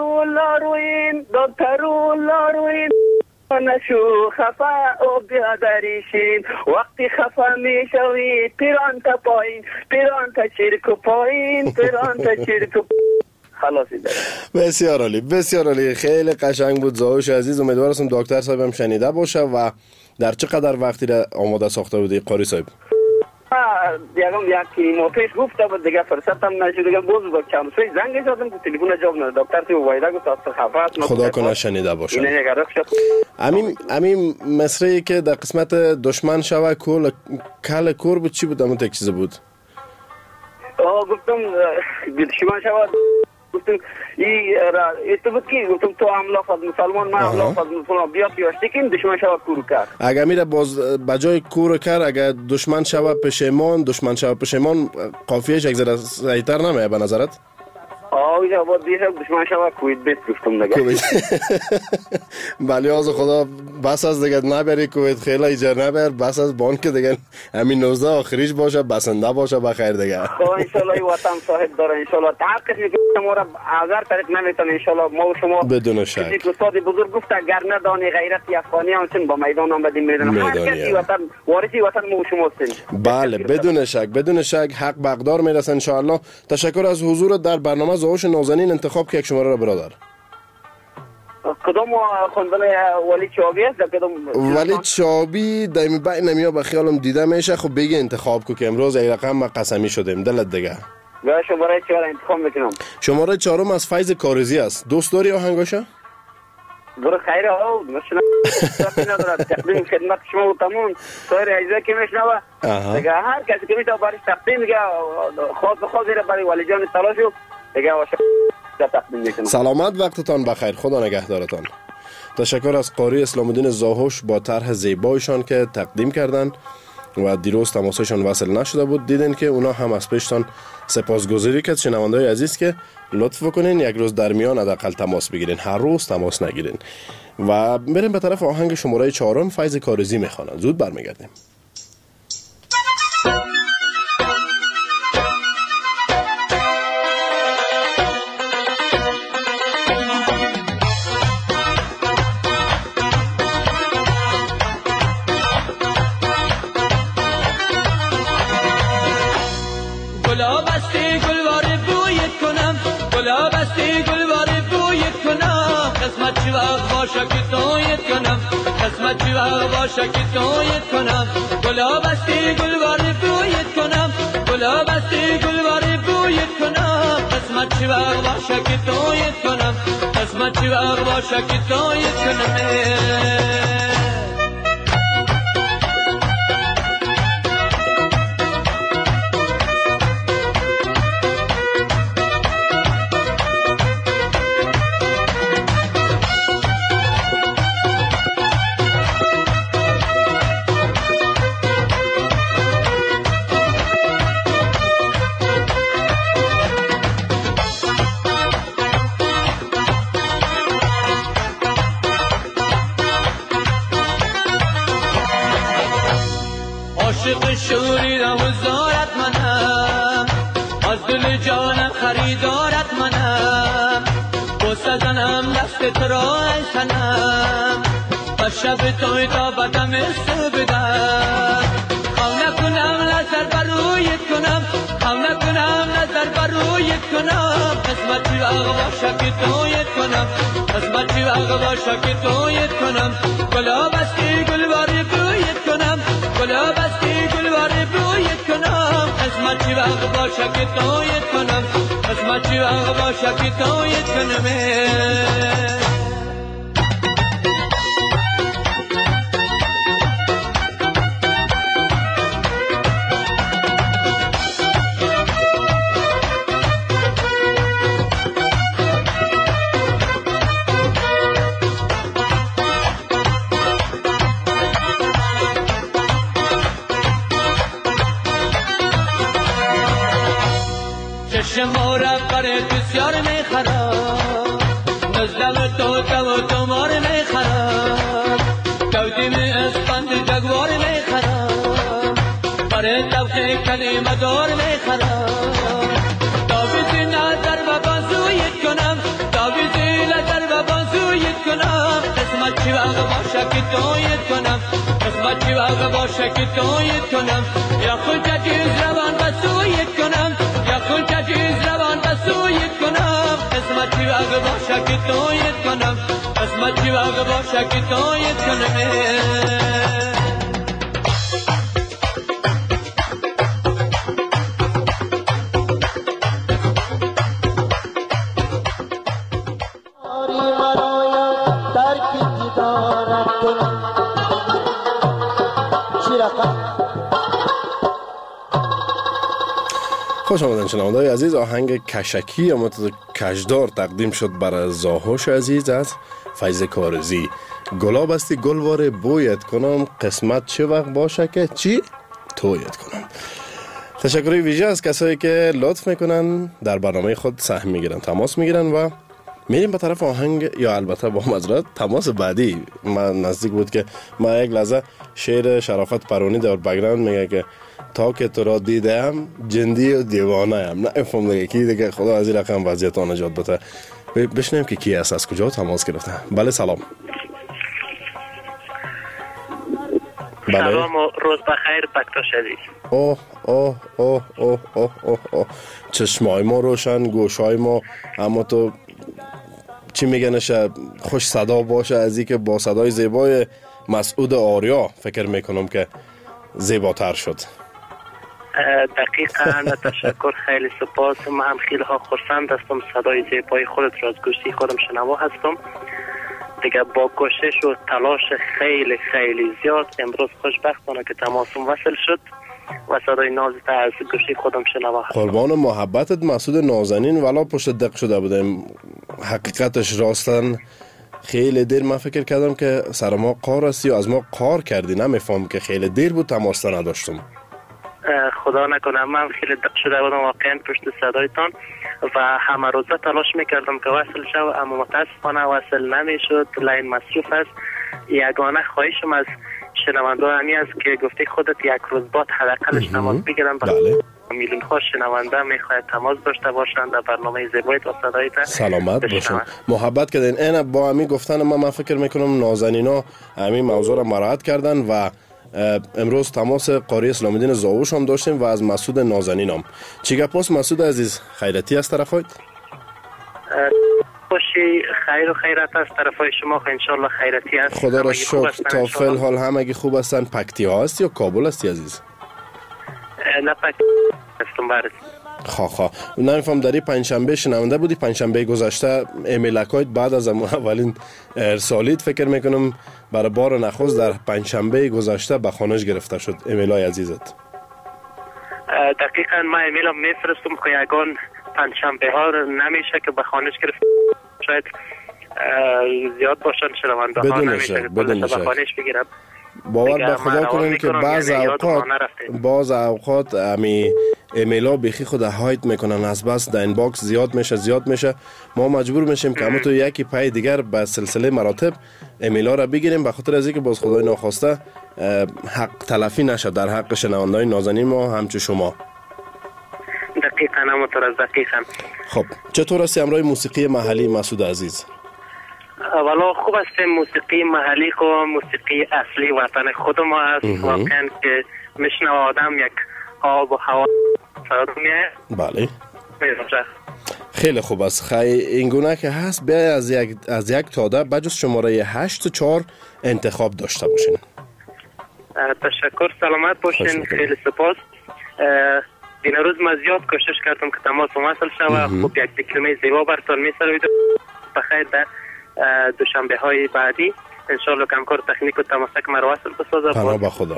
الله روین نشو خفا و بیادریشین وقتی خفا میشوی پیران تا پایین پیران تا چرک و پایین پیران تا چرک و خلاصی داره. بسیار عالی بسیار عالی. خیلی قشنگ بود زاهوش عزیز. امیدوارم دکتر صاحب هم شنیده باشه. و در چقدر وقتی را آماده ساخته بودی قاری صاحب؟ یکی ما پیش گفته بود دیگه فرصت هم نشد دیگه باز با چند سوی زنگ زدم که تلفن جواب نداد دکتر تو وایدا گفت از خفاست خدا کنه شنیده باشه. امین مصری که در قسمت دشمن شوه کل کور بود چی بود؟ همون تک چیز بود. گفتم دشمن شوه گفتم تو بود که گفتم تو هم لافظ مسلمان من هم لافظ مسلمان بیا پیاشتی که دشمن شوه کورو کرد. اگر میره باز بجای کورو کرد اگر دشمن شوه پشیمان قافیهش یک ذره صحیح‌تر نمیه به نظرت؟ اوج آباد دیگه دشمن شما کویت بیت گفتم دیگه. بله از خدا بس از دیگه نبری کویت خیلی ایجار نبر بس از بانک دیگه همین 19 آخریش باشه بسنده باشه بخیر دیگه. خب ان شاء الله وطن صاحب داره ان شاء الله تحقیق میکنم ما را هزار طریق نمیتونه ان شاء الله ما و شما بدون شک. استاد بزرگ گفت اگر ندانی غیرت افغانی همچنین با میدان آمدیم میدن. هر کسی وطن وارثی وطن ما و شما هستیم. بله بدون شک حق بقدار میرسه ان شاء الله. تشکر از حضورت در برنامه زاهوش نازنین. انتخاب که یک شماره را برادر. کدام خواندن ولی چابی است؟ کدام ولی چابی دائمی بین نمیا به خیالم دیده میشه. خب بگی انتخاب کو که امروز یک رقم ما قسمی شدیم دلت دیگه. و شماره 4 انتخاب میکنم. شماره 4 از فیض کارزی است. دوست داری آهنگاشو؟ برو خیر ها مثلا ندارد تقدیم خدمت شما و تمام سایر اجزا که میشنوه دیگه هر کسی که میتونه برایش تقدیم میگه خواست را برای ولی جان تلاشو دیگه تقدیم میکنم. سلامت وقتتان بخیر. خدا نگهدارتان. تشکر از قاری اسلام الدین زاهوش با طرح زیبایشان که تقدیم کردن و دیروز تماسشان وصل نشده بود. دیدین که اونا هم از پیشتان سپاسگزاری کرد. شنونده‌های عزیز که لطف کنین یک روز در میان حداقل تماس بگیرین، هر روز تماس نگیرین. و بریم به طرف آهنگ شماره 4 فیض کارزی میخوانن. زود برمیگردیم. قسمت چی وقت باشه که تویت کنم گلاب استی گلواری بویت کنم گلاب استی گلواری بویت کنم قسمت چی وقت باشه که تویت کنم قسمت چی وقت باشه که تویت کنم عاشق شوریدم و زارت منم از دل جانم خریدارت منم بوسه زنم دست تو را ای سنم و شب توی تا بدم بدم خم نکنم نظر برویت کنم خم نکنم نظر برویت کنم قسمت چی وقت باشه که تویت کنم قسمت چی وقت باشه که تویت کنم گلاب استی گلواری برویت کنم گلاب استی گلواری برویت کنم قسمت چی وقت باشه که تویت کنم قسمت چی وقت باشه که تویت کنم شما را برای بسیار میخرم نزدم تو مار میخرم کودیم اسپند جگوار میخرم برای طبقه کلمه دار میخرم داویزی نظر و بازویت کنم داویزی نظر و بازویت کنم قسمت چی وقت باشه که تویت کنم قسمت چی وقت باشه که تویت کنم یا خود جگیز روان بسویت کنم یا خود جگیز روان بسویت کنم قسمت چی وقت باشه که تویت کنم قسمت چی وقت باشه که تویت کنم خوش آمدن شنونده‌های عزیز. آهنگ کشکی یا متد کشدار تقدیم شد برای زاهوش عزیز از فیض کارزی. گلاب استی گلوار بویت کنم قسمت چه وقت باشه که چی تویت کنم. تشکر ویژه از کسایی که لطف میکنن در برنامه خود سهم میگیرن، تماس میگیرن و میریم به طرف آهنگ، یا البته با معذرت تماس بعدی. من نزدیک بود که من یک لحظه شعر شرافت پرونی در بک‌گراند میگه که تا که تو را دیدم جندی و دیوانه ام. نه افهم دیگه کی دیگه، خدا از این رقم وضعیت ها نجات بده. بشنیم که کی است، از کجا تماس گرفته. بله سلام. سلام و روز بخیر بکتا شدید. اوه اوه اوه اوه اوه اوه اوه، چشمای ما روشن، گوشای ما، اما تو چی میگنش خوش صدا باشه از این که با صدای زیبای مسعود آریا فکر میکنم که زیباتر شد. دقیقاً تشکر، خیلی سپاس. من هم خیلی ها خرسند هستم صدای زیبای خودت را از گوشی خودم شنوا هستم. دیگه با کوشش و تلاش خیلی خیلی زیاد امروز خوشبختانه که تماسم وصل شد و صدای نازت از گوشی خودم شنوا هستم. قربان محبتت مسعود نازنین، ولی پشت دق شده بودیم. حقیقتش راستن خیلی دیر من فکر کردم که سر ما قار است یا از ما قار کردی. نمیفهم که خیلی دیر بود تماس نداشتم. خدا نکنه، من خیلی دق شده بودم واقعا پشت صدایتان و همه روزه تلاش میکردم که وصل شو، اما متاسفانه وصل نمیشد. لاین مصروف است. یگانه خواهشم از شنونده همی است که گفته خودت یک روز بعد حداقلش تماس بگیرن. بله. میلیون ها شنونده میخواهد تماس داشته باشند در برنامه زیبایت و صدایت. سلامت باشن، محبت کردین. این با همی گفتن من فکر میکنم نازنینا همین موضوع را مراعات کردن و امروز تماس قاری اسلام الدین زاوش هم داشتیم و از مسعود نازنین هم. چی گپاست مسعود عزیز؟ خیرتی از طرفایت؟ خوشی خیر و خیرت از طرفای شما، انشالله خیرتی است. خدا را شکر. تا فعل حال همگی خوب هستن. پکتیا هستی یا کابل هستی عزیز؟ نه پکتیا هستم برد. خواه نمیفهم داری پنجشنبه شنونده بودی. پنجشنبه گذشته ایمیلکایت بعد از اولین ارسالیت فکر میکنم برای بار نخست در پنجشنبه گذشته به خانش گرفته شد ایمیلای عزیزت. دقیقاً من ایمیلم میفرستم که یگان پنجشنبه ها نمیشه که به خانش گرفت. شاید زیاد باشن شنونده ها نمیشه که به خانش بگیرم. باور به خدا کنیم که بعض اوقات امی ایمیلا بیخی خود هایت میکنن، از بس در اینباکس زیاد میشه ما مجبور میشیم که همون تو یکی پای دیگر به سلسله مراتب ایمیلا را بگیریم، به خاطر از اینکه باز خدای ناخواسته حق تلفی نشه در حق شنونده‌های نازنین ما همچون شما. دقیقاً همونطور از دقیقاً. خب چطور هستی امروز موسیقی محلی مسعود عزیز؟ والا خوب است. موسیقی محلی خو موسیقی اصلی وطن خود ما است. واقعا که میشنوه آدم یک آب و هوا صدا میاد. بله خیلی خوب است. اینگونه که هست بیا از یک تاده بجز شماره 8 و 4 انتخاب داشته باشین. تشکر، سلامت باشین. خیلی سپاس. این روز من زیاد کوشش کردم که تماس وصل شود. خوب یک دکلمه زیبا براتون میسروید بخیر در دوشنبه های بعدی انشالله کمکار تکنیک و تماسک مرا وصل بسازه. پناه به خدا.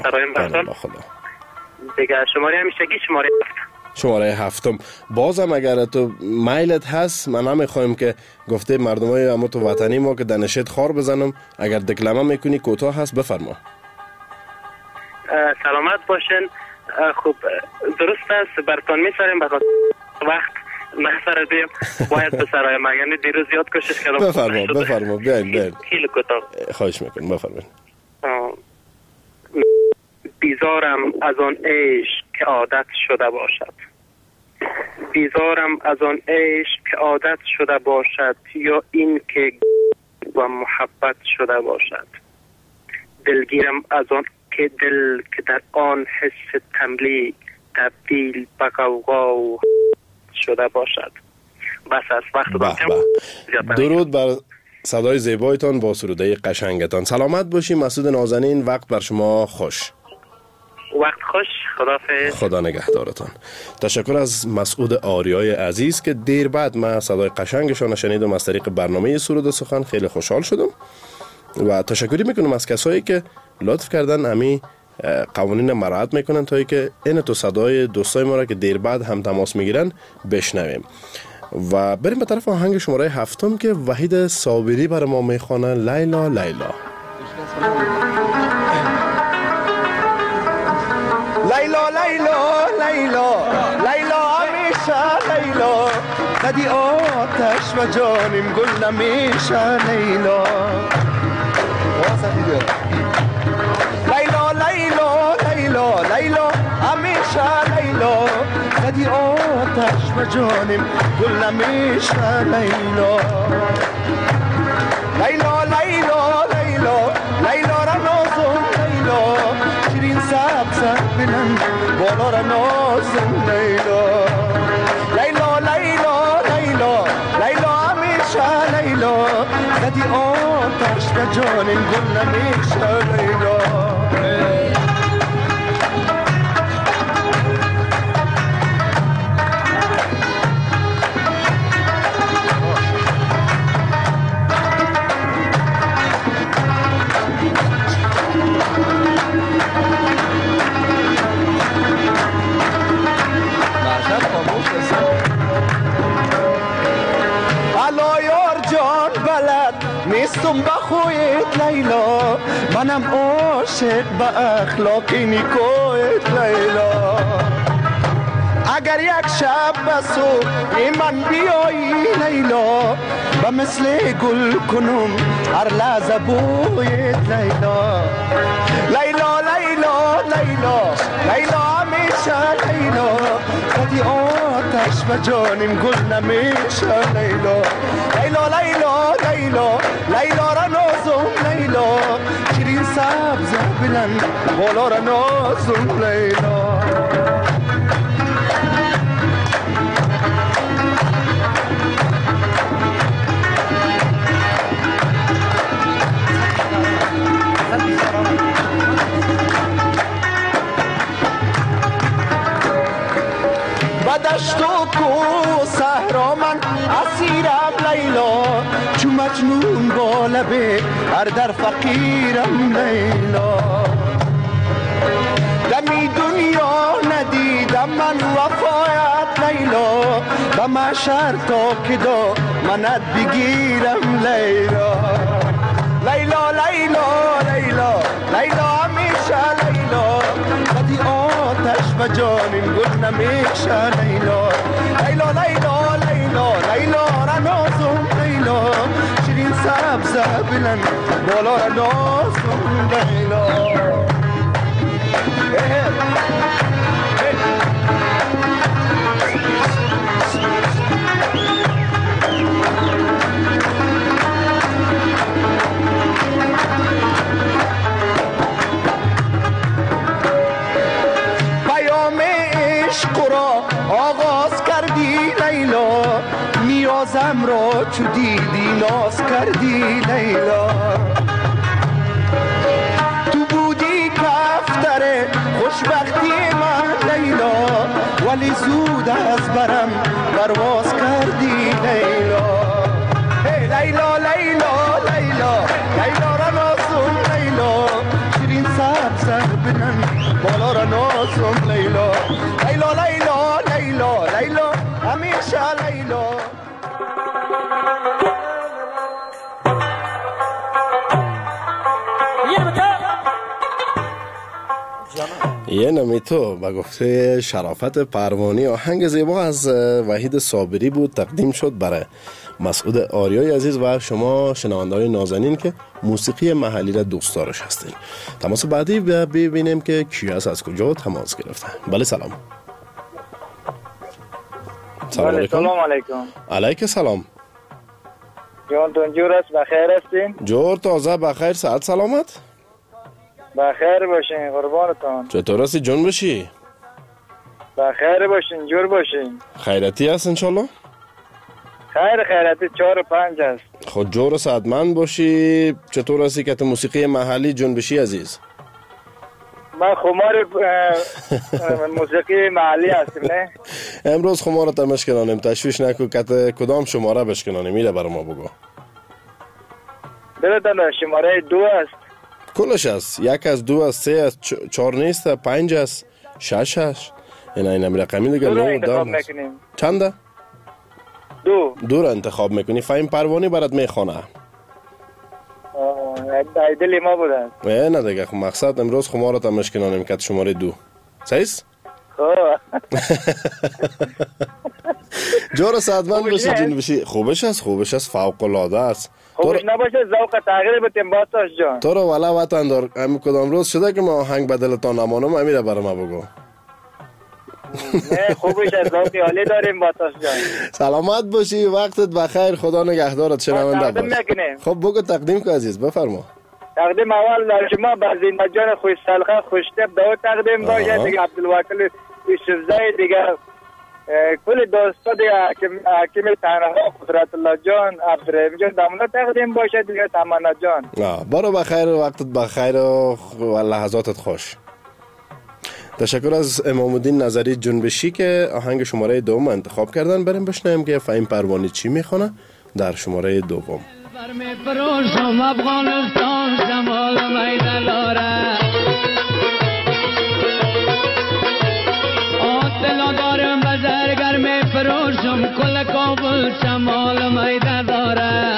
دیگه شماره همیشگی شماره 7. بازم اگر تو میلت هست من نمیخوایم که گفته مردمای اما تو وطنی ما که دنشت خار بزنم. اگر دکلمه میکنی کوتاه هست بفرما. سلامت باشین. خوب درست است براتون میسریم به وقت محصر دیم باید به سرای ما، یعنی دیروز زیاد کوشش کردم. بفرما بیاین. خیلی کوتاه خواهش میکنم بفرمایید. بیزارم از آن عشق که عادت شده باشد. بیزارم از آن عشق که عادت شده باشد، یا این که با محبت شده باشد. دلگیرم از آن که دل که در آن حس تملیک تبدیل به غوغا و شده باشد. بس از وقت درود بر صدای زیبایتان با سروده قشنگتان. سلامت باشی مسعود نازنین. وقت بر شما خوش. وقت خوش. خداحافظ. خدا نگهدارتان. تشکر از مسعود آریای عزیز که دیر بعد من صدای قشنگشان شنیدم از طریق برنامه سرود و سخن. خیلی خوشحال شدم و تشکری میکنم از کسایی که لطف کردن امی قوانین مراعات میکنن تا که این تو صدای دوستای ما را که دیر بعد هم تماس میگیرن بشنویم و بریم به طرف آهنگ شماره 7 که وحید صابری برای ما میخوانه. لیلا لیلا. لیلا لیلا لیلا لیلا همیشه لیلا ندی آتش و جانم گل نمیشه لیلا لیلا لیلا لیلا لیلا همیشه لیلا ندی آتش و جانم گل نمیشه لیلا لیلا لیلا لیلا لیلا را نازم لیلا شیرین سبز بلن بالا را نازم لیلا لیلا لیلا لیلا لیلا همیشه لیلا ندی آتش و جانم گل نمیشه لیلا نیستم با خویت لیلا منم عاشق با اخلاق نیکویت لیلا اگر یک شب بسو من بیایی لیلا و مثل گل کنم هر لحظه بویت لیلا لیلا لیلا لیلا لیلا همیشه لیلا ندی آتش و جانم گل نمیشه لیلا لیلا لیلا لیلا لیلا را نازم لیلا شیرین سبز بلند بالا را نازم لیلا دشت و کو صحرا من اسیرم لیلا چو مجنون با لبه هر در فقیرم لیلا دمی دنیا ندیدم من وفایت لیلا و محشر تا که دا منت بگیرم لیلا لیلا لیلا لیلا لیلا همیشه لیلا ندی آتش و جانم گل نمیشه لیلا لیلا لیلا لیلا لیلا را نازم لیلا شیرین سبز بلند بالا را نازم لیلا آغاز کردی لیلا نیازم را چو دیدی ناز کردی لیلا تو بودی کفتر خوشبختی من لیلا ولی زود از برم پرواز کردی لیلا لیلا لیلا لیلا لیلا را نازم لیلا شیرین سبز بلن بالا را نازم لیلا لیلا لیلا لیلا لیلا همیشه لیلا یه نمی تو با گفته شرافت پروانی آهنگ زیبا از وحید صابری بود تقدیم شد برای مسعود آریای عزیز و شما شنونده‌های نازنین که موسیقی محلی را دوست دارش هستین. تماس بعدی ببینیم که کی است از کجا تماس گرفته. بله سلام. سلام علیکم. علیک سلام. جانتون جور است بخیر هستین؟ جور تازه بخیر صحت سلامت؟ بخیر باشین قربانتون. چطور هستی جون بشی؟ بخیر باشین جور باشین. خیرتی هست انشالله؟ خیرتی 4 و 5 است. خود جور صحتمند باشی. چطور هستی که موسیقی محلی جون بشی عزیز؟ من خمار موسیقی محلی هستم نه؟ امروز خمار تا مشکنانیم تشویش نکو که کدام شماره بشکنانیم میره برای ما بگو. بلدن شماره 2 است. کلش است 1 از 2 از 3 از 4 نیست 5 از 6 است. این رقمی دیگه 9 10 چنده؟ 2 را انتخاب میکنی. فایم پروانی برات میخونه. دلی ما بودن. نه دیگه مقصد امروز خمار تا مشکنانیم که شماره 2 صحیح است؟ خوب جور صدمند باشی جنبشی. خوبش است فوق العاده است. خوبش نباشه ذوق تغییر بتیم باتاش جان. تو رو والا وطن دار همین کدام روز شده که ما آهنگ بدلتان نمانم امیره برای ما بگو. نه خوبش است ذوق عالی داریم باتاش جان. سلامت باشی وقتت بخیر خدا نگهدارت شنونده باش. خب بگو تقدیم که عزیز بفرما. تقدیم اول در شما بزینده جان خوش سلخه خوشتب دو تقدیم باشه دیگه عبدالوکیل یوسفزای دیگه کل دوستا دیگه حکیم تنها قدرت الله جان عبدالرحیم جان دامنا تقدیم باشه دیگه تمنا جان. برو بخیر وقتت بخیر و لحظاتت خوش. تشکر از امام الدین نظری جنبشی که آهنگ شماره دوم انتخاب کردن. بریم بشنویم که فهیم پروانی چی میخونه در شماره دوم. برمی فروشم افغانستان شمال میدان داره آتلا دارم بزرگر می فروشم کل کابل شمال میدان داره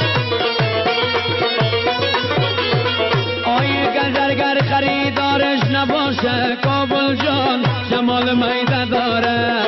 آی گزرگر خریدارش نباشه کابل جان شمال میدان داره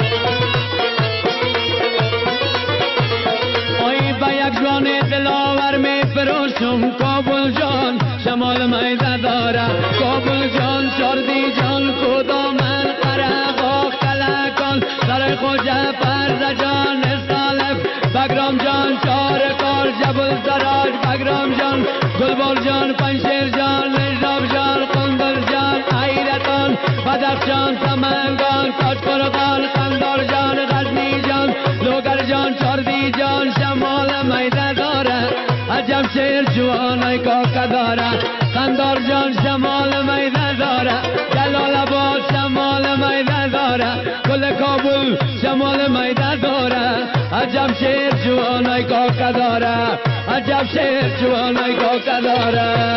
جوان دلاور می فروشم کابل جان شمال میده داره کابل جان شردی جان کدامن قرقا کلکان در خوجه فرز جان استالف بگرام جان چار کار جبل زراج بگرام جان گلبار جان پنشیر جان نجاب جان قندر جان ایرتان بدخشان سمنگان کاشقرغان قندار جان غزنی جان لوگر جان چردی جان شمال میده داره عجب شیر جوانای کاکا داره قندار جان شمال میده داره جلال آباد شمال میده داره کل کابل شمال میده داره عجب شیر جوانای کاکا داره عجب شیر جوانای کاکا داره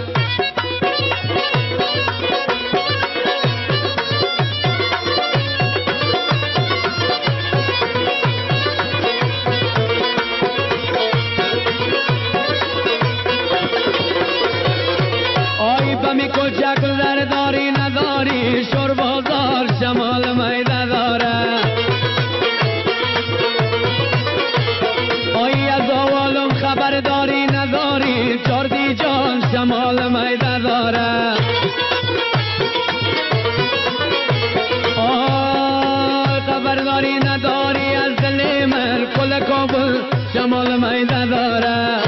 می کوچک زرداری نداری شور بازار شمال میده داره آی از آوالم خبرداری نداری چردی جان شمال میده داره آی خبرداری نداری از دل من کل کابل شمال میده داره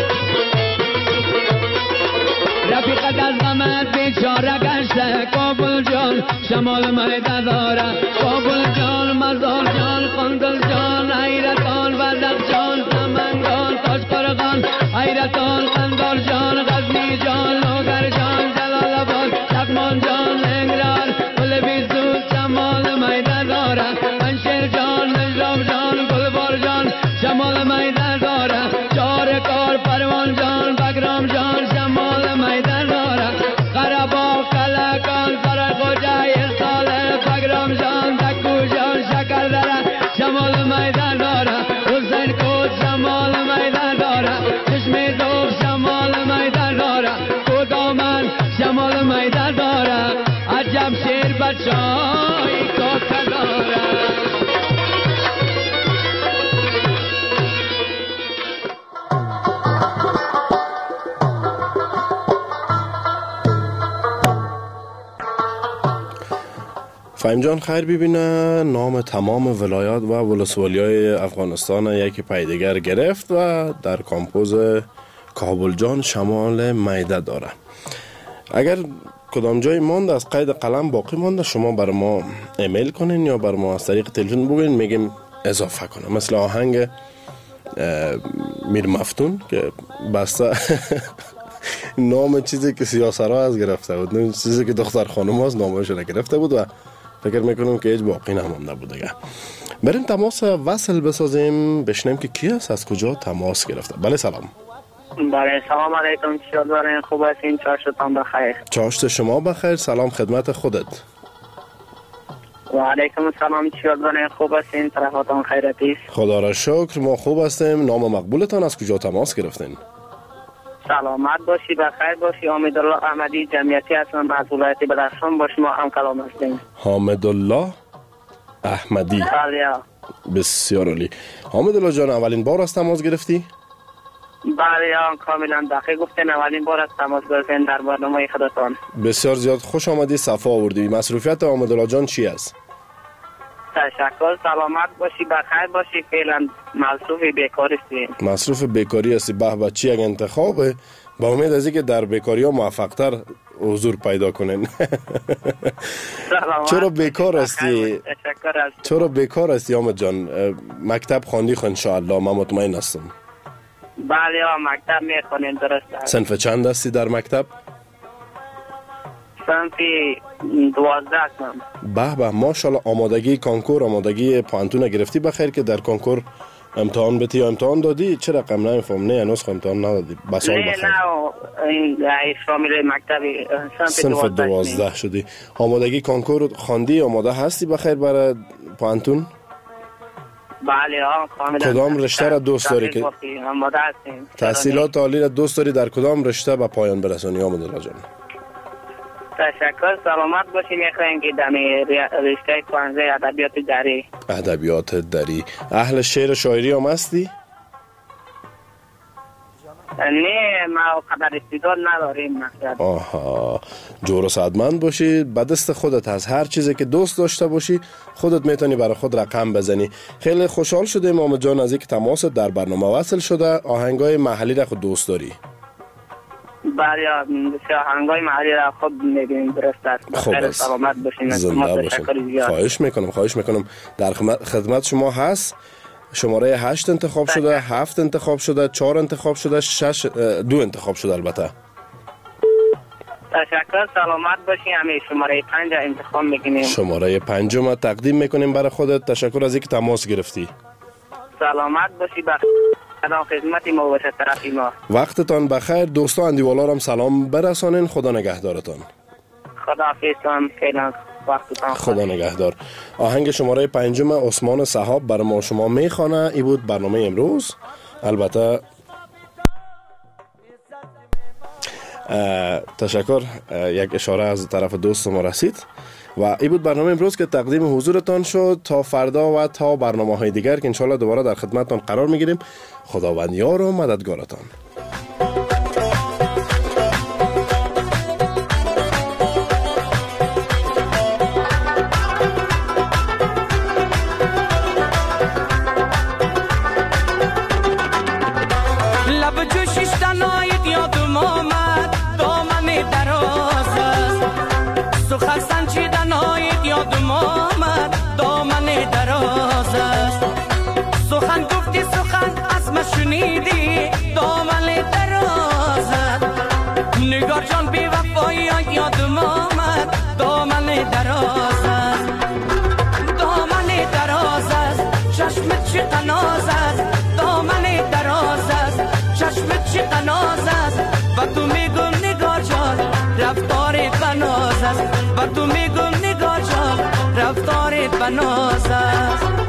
رفیقت از غمت بیچاره گشته کابل جان شمال میده داره کابل جان مزار جان قندل جان ایرتان بدخشان سمنگان کاشقرغان ایرتان قندار جان غزنی جان لوگر جان جلال آباد چکمان جان لنگران گل بیزود شمال میده داره پنشیر جان نجاب جان گلبار جان شمال میده داره چار کار پروان جان بگرام جان شمال میده داره قربا کلکان سرخوجه استاله بگرام جان دکو جان شکر داره شمال میده داره حسین کود شمال میده داره چشمی دوب شمال میده داره کدامن شمال میده داره عجب شیر بچه های کاکا داره فهیم جان خیر ببینه نام تمام ولایات و ولسوالی‌های افغانستان یکی پیدگر گرفت و در کامپوز کابل جان شمال میده داره. اگر کدام جای ماند از قید قلم باقی مانده شما بر ما ایمیل کنین یا بر ما از طریق تلفن بگین میگیم اضافه کنم. مثل آهنگ میر مفتون که بسته نام چیزی که سیاسرها از گرفته بود، چیزی که دختر خانم از نامش گرفته بود و فکر میکنم که هیچ باقی نمانده بود دیگه. بریم تماس وصل بسازیم بشنیم که کی است از کجا تماس گرفته. بله سلام. بله سلام علیکم، چطورین؟ خوب هستین؟ چاشتان بخیر. چاشت شما بخیر. سلام خدمت خودت. و علیکم السلام، چطورین؟ خوب هستین؟ طرفاتان خیرتی است؟ خدا را شکر ما خوب هستیم. نام مقبولتان از کجا تماس گرفتین؟ سلامت باشی، بخیر باشی. حامدالله احمدی جمعیتی هستم از ولایت بدخشان. با شما هم کلام هستیم. حامدالله احمدی. بسیار عالی. حامدالله جان، اولین بار از تماس گرفتی؟ بله کاملا دقیق گفتین، اولین بار از تماس گرفتین در برنامه خودتان. بسیار زیاد خوش آمدی، صفا آوردی. مصروفیت حامدالله جان چی است؟ تشکر. سلامت باشی، بخیر باشی. فعلا مصروف بیکاری هستیم. مصروف بیکاری هستی؟ به به، چی یک انتخابه. با امید از اینکه در بیکاری ها موفق‌تر حضور پیدا کنین. چرا بیکار هستی؟ چرا بیکار هستی حامد جان؟ مکتب خواندی خو ان شاء الله، من مطمئن هستم. بله مکتب میخونیم، درست است. صنف چند هستی در مکتب؟ صنف 12 هستم. به به، ماشاءالله. آمادگی کانکور، آمادگی پانتون گرفتی بخیر که در کانکور امتحان بتی یا امتحان دادی؟ چه رقم نمیفهم. نه هنوز امتحان ندادی. بس نه این شامل مکتب صنف 12 شدی. آمادگی کانکور خواندی؟ آماده هستی بخیر برای پانتون؟ بله کاملا. کدام رشته را دوست داری که آماده هستیم؟ تحصیلات عالی را دوست داری در کدام رشته به پایان برسانی حامدالله جان؟ تشکر. سلامت باشی. میخوایم که در رشته خواننده ادبیات دری. ادبیات دری. اهل شعر شاعری هم هستی؟ نه ما قدر استعداد نداریم. آها، جور و سعادتمند باشی. به دست خودت هست. هر چیزی که دوست داشته باشی خودت میتونی برای خود رقم بزنی. خیلی خوشحال شدیم حامد جان از اینکه تماس در برنامه وصل شده. آهنگای محلی را خود دوست داری؟ بله آهنگای محلی را خود میبینیم، درست است. خیلی سلامت باشین. زنده باشین. خواهش میکنم. در خدمت شما هست. شماره 8 انتخاب شده، 7 انتخاب شده، 4 انتخاب شده، 2 انتخاب شده البته. تشکر. سلامت باشی. همه شماره 5 انتخاب میکنیم. شماره 5 ما تقدیم میکنیم برای خودت. تشکر از اینکه تماس گرفتی. سلامت باشی. خدمت ما باشه طرفی ما. وقتتان بخیر. دوستا اندیوالا هم سلام برسانین. خدا نگهدارتان. خداحافظتان. فعلا وقتتان خدا نگهدار. آهنگ شماره 5 عثمان صحاب برای ما شما میخوانه. این بود برنامه امروز. البته تشکر، یک اشاره از طرف دوست ما رسید و این بود برنامه امروز که تقدیم حضورتان شد. تا فردا و تا برنامه های دیگر که انشالله دوباره در خدمتتان قرار میگیریم. خداوند یار و مددگارتان. شنیدی دامن درازت، نگار جان بی وفایی یادم آمد. دامن درازت، دامن درازت، چشمت چی قنازت. دامن درازت، چشمت چی قنازت. و تو میگم نگار جان رفتارت بنازت. و تو میگم نگار جان رفتارت بنازت.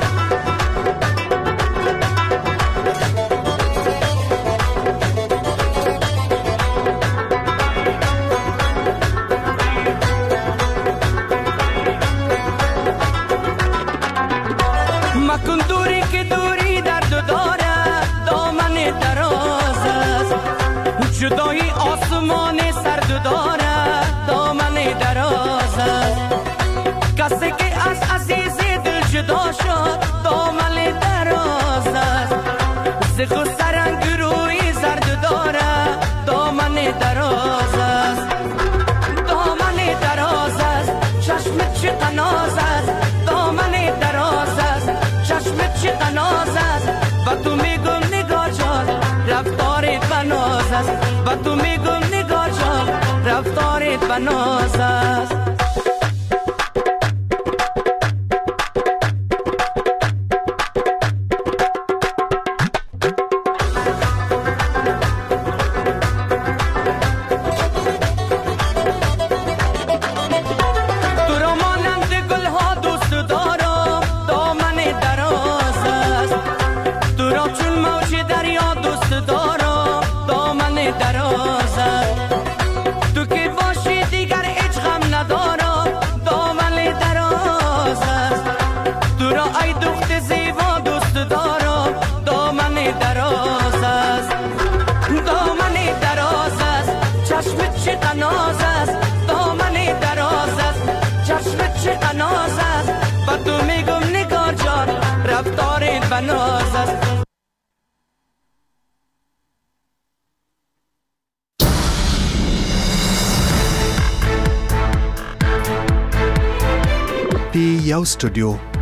مکن دوری که دوری درد دارد. دامن دراز است، جدایی آسمان سرد دارد. دامن دراز است، کسی که از عزیز دل جدا شد. دامن دراز است، زخ و سرنگ روی زرد دارد. دامن دراز است، دامن دراز است، چشمت چه قناز است. دامن دراز است، چشمت چه قناز است. و تو میگم نگار جان رفتارت بناز است. و تو تو را ای دخت زیبا دوست دارم، دامن دراز است، دامن دراز است، چشم چه قناز است، دامن دراز است، چشم چه قناز است، و تو میگم نگار جان رفتارت بناز است. پی یو استودیو